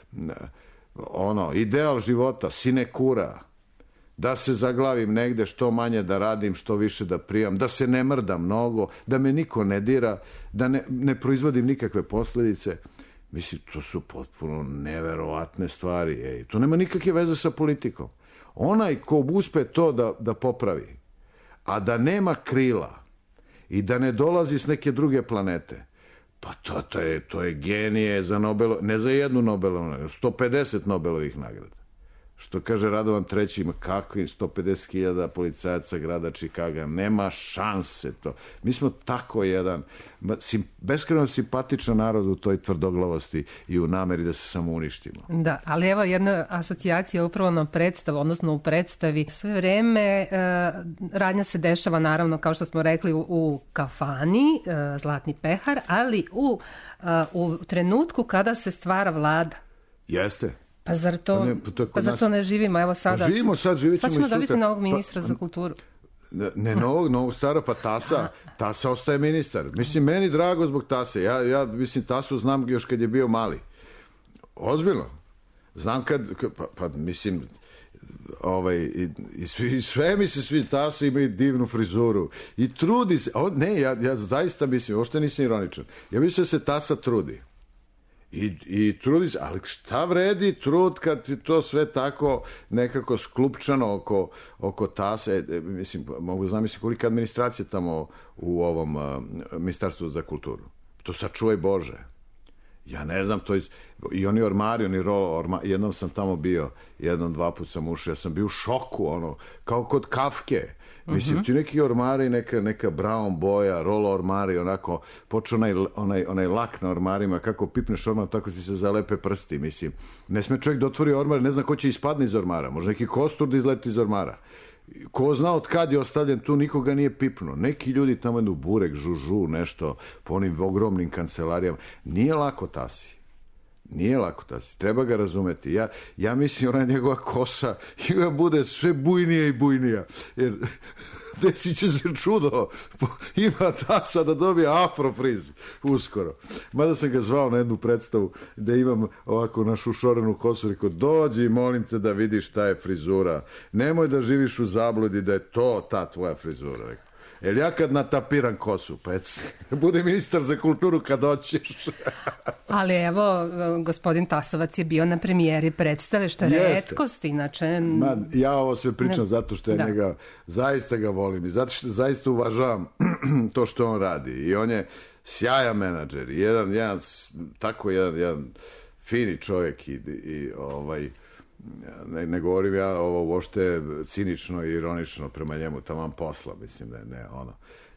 Ideal života, sinekura, da se zaglavim negde, što manje da radim, što više da primam, da se ne mrdam mnogo, da me niko ne dira, da ne proizvodim nikakve posljedice. Mislim, to su potpuno neverovatne stvari. To nema nikakve veze sa politikom. Onaj ko uspe to da popravi, a da nema krila i da ne dolazi s neke druge planete, pa to je genije za Nobelov, ne za jednu Nobelovu nagradu, 150 Nobelovih nagrada. Što kaže Radovan III, ima kakvi 150.000 policajaca grada Čikaga, nema šanse to. Mi smo tako jedan beskrajno simpatičan narod u toj tvrdoglavosti i u nameri da se samo uništimo.
Da, ali evo jedna asocijacija upravo na predstavu, odnosno u predstavi. Sve vreme radnja se dešava, naravno, kao što smo rekli, u kafani, Zlatni pehar, ali u trenutku kada se stvara vlada.
Jeste.
Pa zar to ne živimo? Evo sada.
Pa živimo sad, živit ćemo i sutra.
Sad ćemo dobiti novog ministra za kulturu.
Ne novog stara, pa Tasa ostaje ministar. Mislim, meni drago zbog Tase. Ja mislim, Tasu znam još kad je bio mali. Ozbiljno. Znam pa mislim, i sve mi se svi, Tasa imaju divnu frizuru. I trudi se. Ne, ja zaista mislim, uopšte nisam ironičan. Ja mislim da se Tasa trudi. I trudi se, ali šta vredi trud kad je to sve tako nekako sklupčano oko Tase, mislim, mogu zamisliti kolika administracija tamo u ovom Ministarstvu za kulturu. To sačuvaj Bože. Ja ne znam, i oni ormari, jednom sam tamo bio, dva put sam ušao, ja sam bio u šoku, kao kod Kafke. Mislim, ti neki ormari, neka brown boja, rola ormari, onako, počeo onaj lak na ormarima, kako pipneš ormar, tako ti se zalepe prsti, mislim. Ne sme čovjek da otvori ormar, ne zna ko će ispadne iz ormara, može neki kostur da izleti iz ormara. Ko zna od kad je ostavljen tu, nikoga nije pipnuo. Neki ljudi tamo idu burek, žužu, nešto, po onim ogromnim kancelarijama. Nije lako Tasi. Treba ga razumeti. Ja mislim, ona njegova kosa bude sve bujnija i bujnija. Jer desit će se čudo. Ima Tasa da dobije afrofriz uskoro. Mada sam ga zvao na jednu predstavu da imam ovako našu šorenu kosu. Rekao, dođi i molim te da vidiš šta je frizura. Nemoj da živiš u zabludi da je to ta tvoja frizura. Rekao. Jer ja kad natapiram kosu, pa bude ministar za kulturu kad hoćeš.
Ali evo, gospodin Tasovac je bio na premijeri predstave, što je retkost inače.
Ja ovo sve pričam zato što ja njega, zaista ga volim i zato što zaista uvažavam to što on radi. I on je sjajan menadžer, jedan fini čovjek i ne govorim ja ovo uopšte cinično i ironično prema njemu, taman posla, mislim da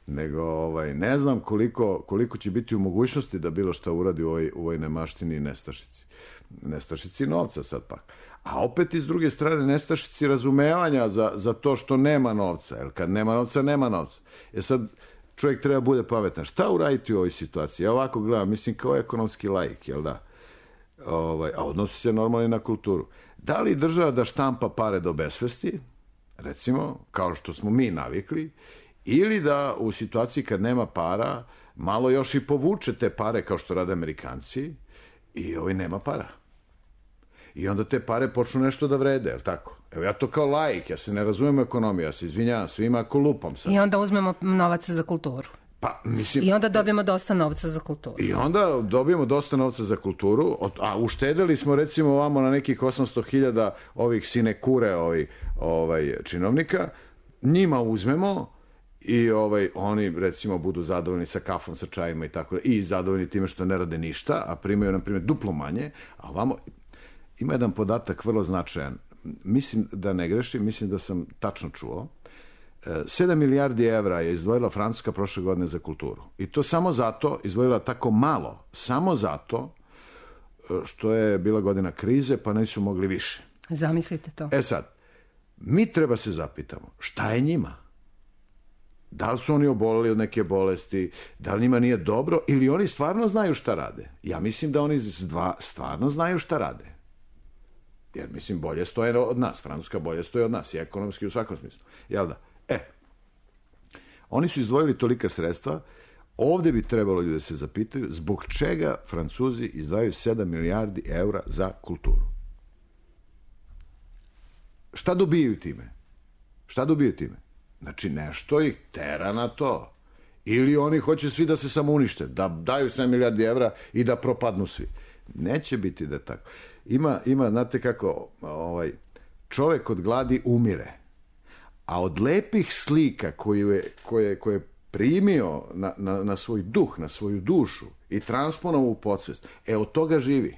nego ne znam koliko će biti u mogućnosti da bilo šta uradi u ovoj nemaštini i nestašici novca sad pak. A opet iz druge strane nestašici razumevanja za to što nema novca, jer kad nema novca, nema novca. Sad čovjek treba bude pametan. Šta uraditi u ovoj situaciji? Ja ovako gledam, mislim kao ekonomski laik, jel da? A odnosi se normalno i na kulturu. Da li država da štampa pare do besvesti, recimo, kao što smo mi navikli, ili da u situaciji kad nema para, malo još i povuče te pare kao što rade Amerikanci i nema para. I onda te pare počnu nešto da vrede, jel tako? Evo ja to kao laik, ja se ne razumijem u ekonomiju, ja se izvinjavam svima ako lupam sad.
I onda uzmemo novac za kulturu.
Pa, mislim,
I onda dobijemo dosta novca za kulturu.
I onda dobijemo dosta novca za kulturu, a uštedeli smo recimo ovamo na nekih 800.000 ovih sinekure činovnika, njima uzmemo i oni recimo budu zadovoljni sa kafom, sa čajima i tako da, i zadovoljni time što ne rade ništa, a primaju na primjer duplo manje, a ovamo ima jedan podatak vrlo značajan. Mislim da ne grešim, mislim da sam tačno čuo. 7 milijardi evra je izdvojila Francuska prošle godine za kulturu. I to samo zato, izdvojila tako malo, samo zato što je bila godina krize, pa nisu mogli više.
Zamislite to.
Sad, mi treba se zapitamo, šta je njima? Da li su oni oboleli od neke bolesti, da li njima nije dobro, ili oni stvarno znaju šta rade? Ja mislim da oni stvarno znaju šta rade. Jer, mislim, bolje stoje od nas. Francuska bolje stoje od nas i ekonomski u svakom smislu. Jel da? Oni su izdvojili tolika sredstva, ovde bi trebalo ljudi da se zapitaju zbog čega Francuzi izdvajaju 7 milijardi evra za kulturu. Šta dobijaju time? Znači, nešto ih tera na to. Ili oni hoće svi da se samo unište, da daju 7 milijardi evra i da propadnu svi. Neće biti da tako. Ima, znate kako, čovek od gladi umire, a od lepih slika koje je primio na svoj duh, na svoju dušu i transponovao u podsvest, od toga živi.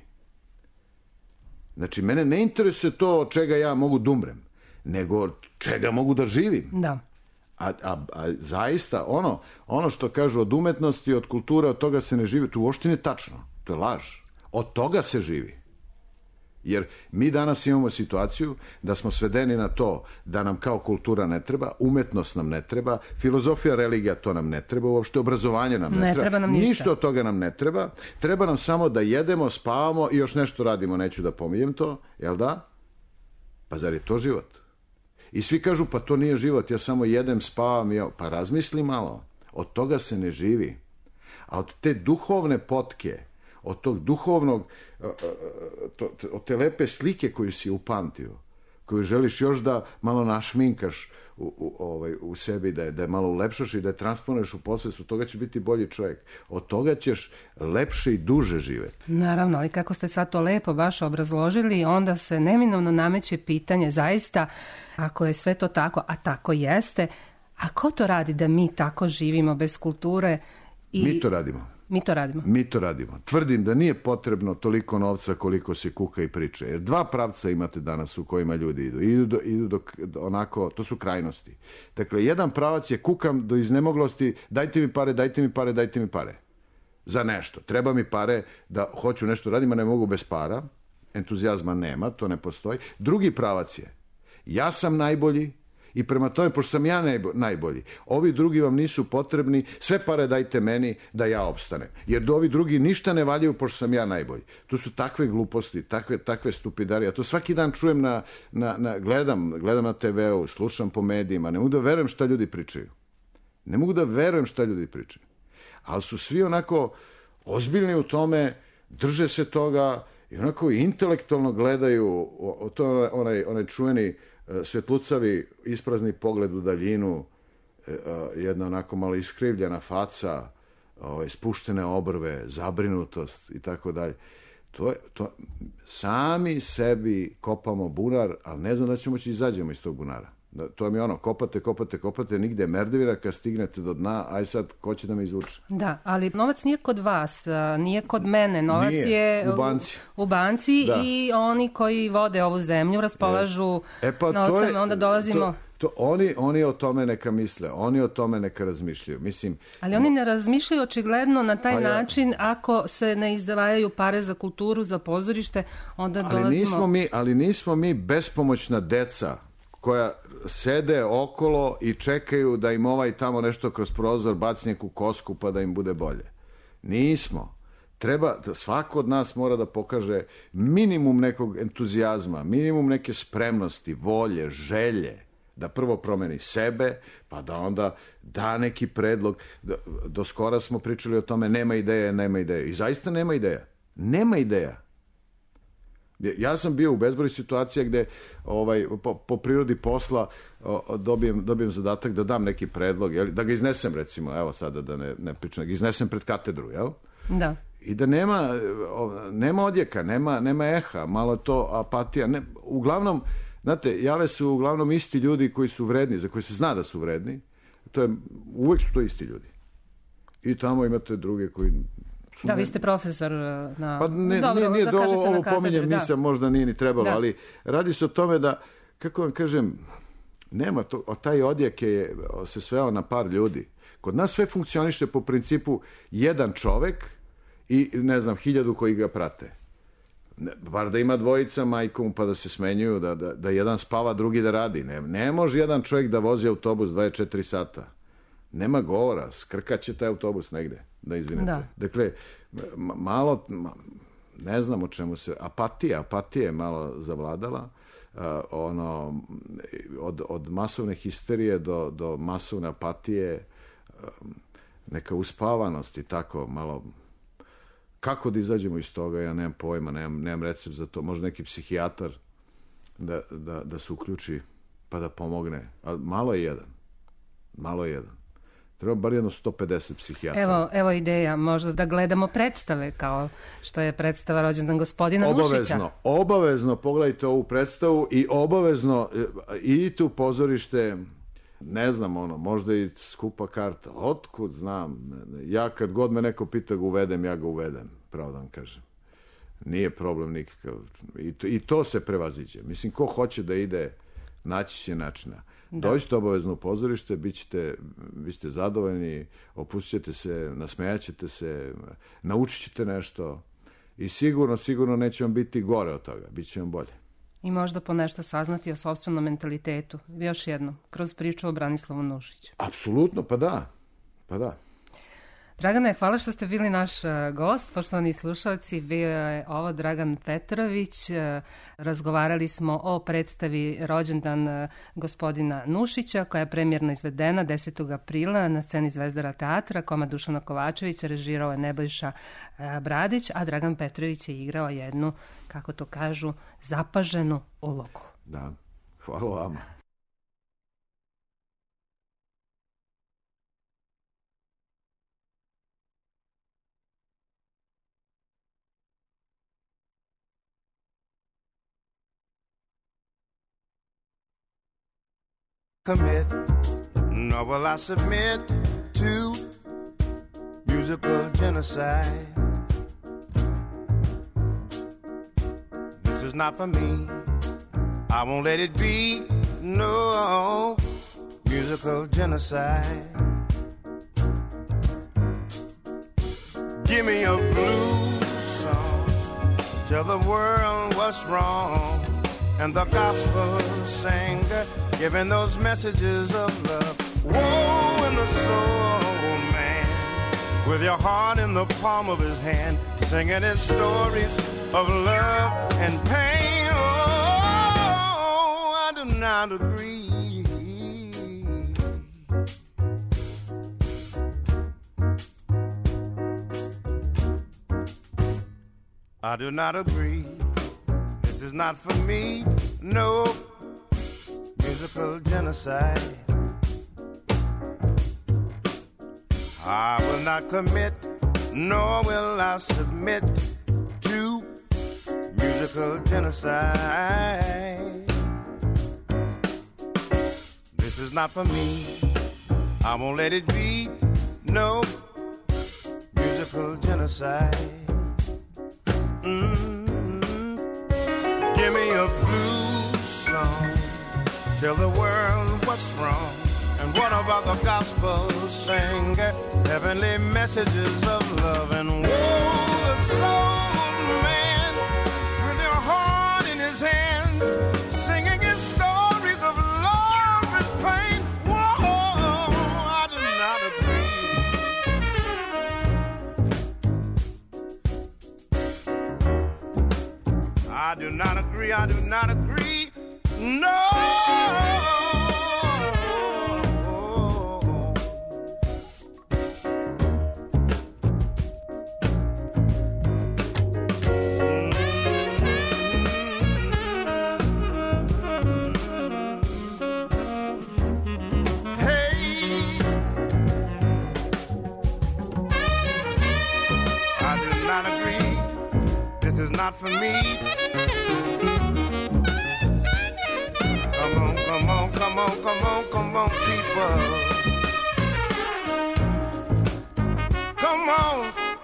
Znači, mene ne interesuje to od čega ja mogu da umrem, nego od čega mogu da živim.
Da.
A zaista, ono što kažu od umetnosti, od kulture, od toga se ne živi, to uopšte nije tačno, to je laž. Od toga se živi. Jer mi danas imamo situaciju da smo svedeni na to da nam kao kultura ne treba, umetnost nam ne treba, filozofija, religija, to nam ne treba, uopšte obrazovanje nam ne treba.
Nam
ništa od toga nam ne treba. Treba nam samo da jedemo, spavamo i još nešto radimo, neću da pominjem to, jel da? Pa zar je to život? I svi kažu, pa to nije život, ja samo jedem, spavam, pa razmisli malo, od toga se ne živi. A od te duhovne potke, od tog duhovnog, od te lepe slike koju si upamtio, koju želiš još da malo našminkaš u sebi, da je malo ulepšaš i da je transponuješ u posvest, od toga će biti bolji čovjek. Od toga ćeš lepše i duže živeti.
Naravno, ali kako ste sad to lepo baš obrazložili, onda se neminovno nameće pitanje, zaista, ako je sve to tako, a tako jeste, a ko to radi da mi tako živimo bez kulture?
Mi to radimo. Mi to radimo. Tvrdim da nije potrebno toliko novca koliko se kuka i priča. Jer dva pravca imate danas u kojima ljudi idu. Idu onako, to su krajnosti. Dakle, jedan pravac je kukam do iznemoglosti, dajte mi pare. Za nešto. Treba mi pare da hoću nešto radim, a ne mogu bez para. Entuzijazma nema, to ne postoji. Drugi pravac je, ja sam najbolji, i prema tome, pošto sam ja najbolji, ovi drugi vam nisu potrebni, sve pare dajte meni da ja opstanem. Jer do ovi drugi ništa ne valjaju, pošto sam ja najbolji. To su takve gluposti, takve stupidarije. Ja to svaki dan čujem, gledam na TV-u, slušam po medijima, ne mogu da verujem šta ljudi pričaju. Ali su svi onako ozbiljni u tome, drže se toga i onako intelektualno gledaju, to onaj čuveni svetlucavi isprazni pogled u daljinu, jedna onako malo iskrivljena faca, spuštene obrve, zabrinutost i tako dalje. Sami sebi kopamo bunar, ali ne znam da ćemo moći izađemo iz tog bunara. To mi je ono, kopate, nigde merdevira, kad stignete do dna, aj sad, ko će da me izvuče?
Da, ali novac nije kod vas, nije kod mene, novac je u banci
da.
I oni koji vode ovu zemlju raspolažu novcem, onda dolazimo...
Oni o tome neka misle, oni o tome neka razmišljaju. Mislim,
ali oni ne razmišljaju očigledno na taj način ako se ne izdvajaju pare za kulturu, za pozorište, onda dolazimo...
Ali nismo mi bespomoćna deca koja sede okolo i čekaju da im ovaj tamo nešto kroz prozor baci neku kosku pa da im bude bolje. Nismo. Svako od nas mora da pokaže minimum nekog entuzijazma, minimum neke spremnosti, volje, želje, da prvo promeni sebe, pa da onda da neki predlog. Do skora smo pričali o tome nema ideje. I zaista nema ideja. Nema ideja. Ja sam bio u bezbroj situacija gde po prirodi posla dobijem zadatak da dam neki predlog, da ga iznesem recimo, evo sada da ne pričam, da ga iznesem pred katedru, jel?
Da.
I da nema odjeka, nema eha, malo to apatija. Uglavnom, znate, jave se uglavnom isti ljudi koji su vredni, za koje se zna da su vredni, uvek su to isti ljudi. I tamo imate druge koji...
Da, vi ste profesor na...
Pa nije ovo pominjem, nisam, možda nije ni trebalo, ali radi se o tome da, kako vam kažem, nema to, taj odjek se sveo na par ljudi. Kod nas sve funkcioniše po principu jedan čovek i, 1000 koji ga prate. Bar da ima dvojica majkom pa da se smenjuju, da jedan spava, drugi da radi. Ne može jedan čovjek da vozi autobus 24 sata. Nema govora, skrkaće taj autobus negde, da izvinete. Da. Dakle, malo, ne znam o čemu se, apatija je malo zavladala, od masovne histerije do masovne apatije, neka uspavanost i tako, malo, kako da izađemo iz toga, ja nemam pojma, nemam recept za to, možda neki psihijatar da se uključi pa da pomogne, ali malo je jedan. Treba bar jedno 150 psihijatra.
Evo ideja, možda da gledamo predstave, kao što je predstava Rođendan gospodina Nušića.
Obavezno pogledajte ovu predstavu i obavezno idite u pozorište, ne znam, možda i skupa karta. Otkud znam? Ja kad god me neko pita ga uvedem, ja ga uvedem, pravo da vam kažem. Nije problem nikakav. I to se prevaziđe. Mislim, ko hoće da ide, naći će načina. Dođite obavezno u pozorište, vi ćete zadovoljni, opustit ćete se, nasmejaćete se, naučit ćete nešto i sigurno neće vam biti gore od toga, bit će vam bolje.
I možda po nešto saznati o sopstvenom mentalitetu. Još jedno, kroz priču o Branislavu Nušiću.
Apsolutno, pa da.
Dragane, hvala što ste bili naš gost. Poštovani slušalci, bio je ovo Dragan Petrović. Razgovarali smo o predstavi Rođendan gospodina Nušića, koja je premijerno izvedena 10. aprila na sceni Zvezdara teatra. Koma Dušana Kovačevića režirao je Nebojša Bradić, a Dragan Petrović je igrao jednu, kako to kažu, zapaženu ulogu.
Da, hvala vama.
Commit, nor will I submit to musical genocide. This is not for me. I won't let it be. No musical genocide. Give me a blues song. Tell the world what's wrong. And the gospel singer giving those messages of love. Woe in the soul, man, with your heart in the palm of his hand, singing his stories of love and pain. Oh, I do not agree. I do not agree. This is not for me, no musical genocide. I will not commit, nor will I submit to musical genocide. This is not for me. I won't let it be, no musical genocide. Give me a blues song. Tell the world what's about the gospel singer, heavenly messages of love. And woe the soul man with your heart in his hands, singing his stories of love and pain. Whoa, I do not agree. I do not agree, I do not agree. No. Not agree. This is not for me. Come on, come on, come on, come on, come on, people. Come on.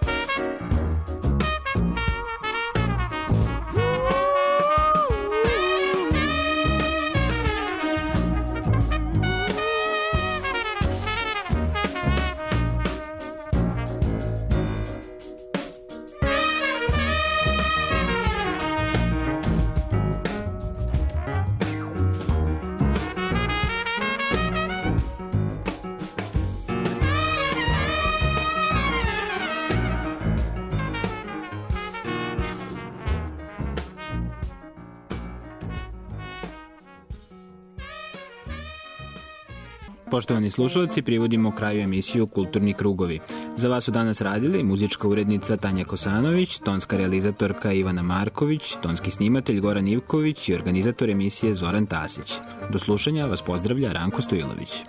Poštovani slušalci, privodimo kraju emisiju Kulturni krugovi. Za vas su danas radili muzička urednica Tanja Kosanović, tonska realizatorka Ivana Marković, tonski snimatelj Goran Ivković i organizator emisije Zoran Tasić. Do slušanja vas pozdravlja Ranko Stojilović.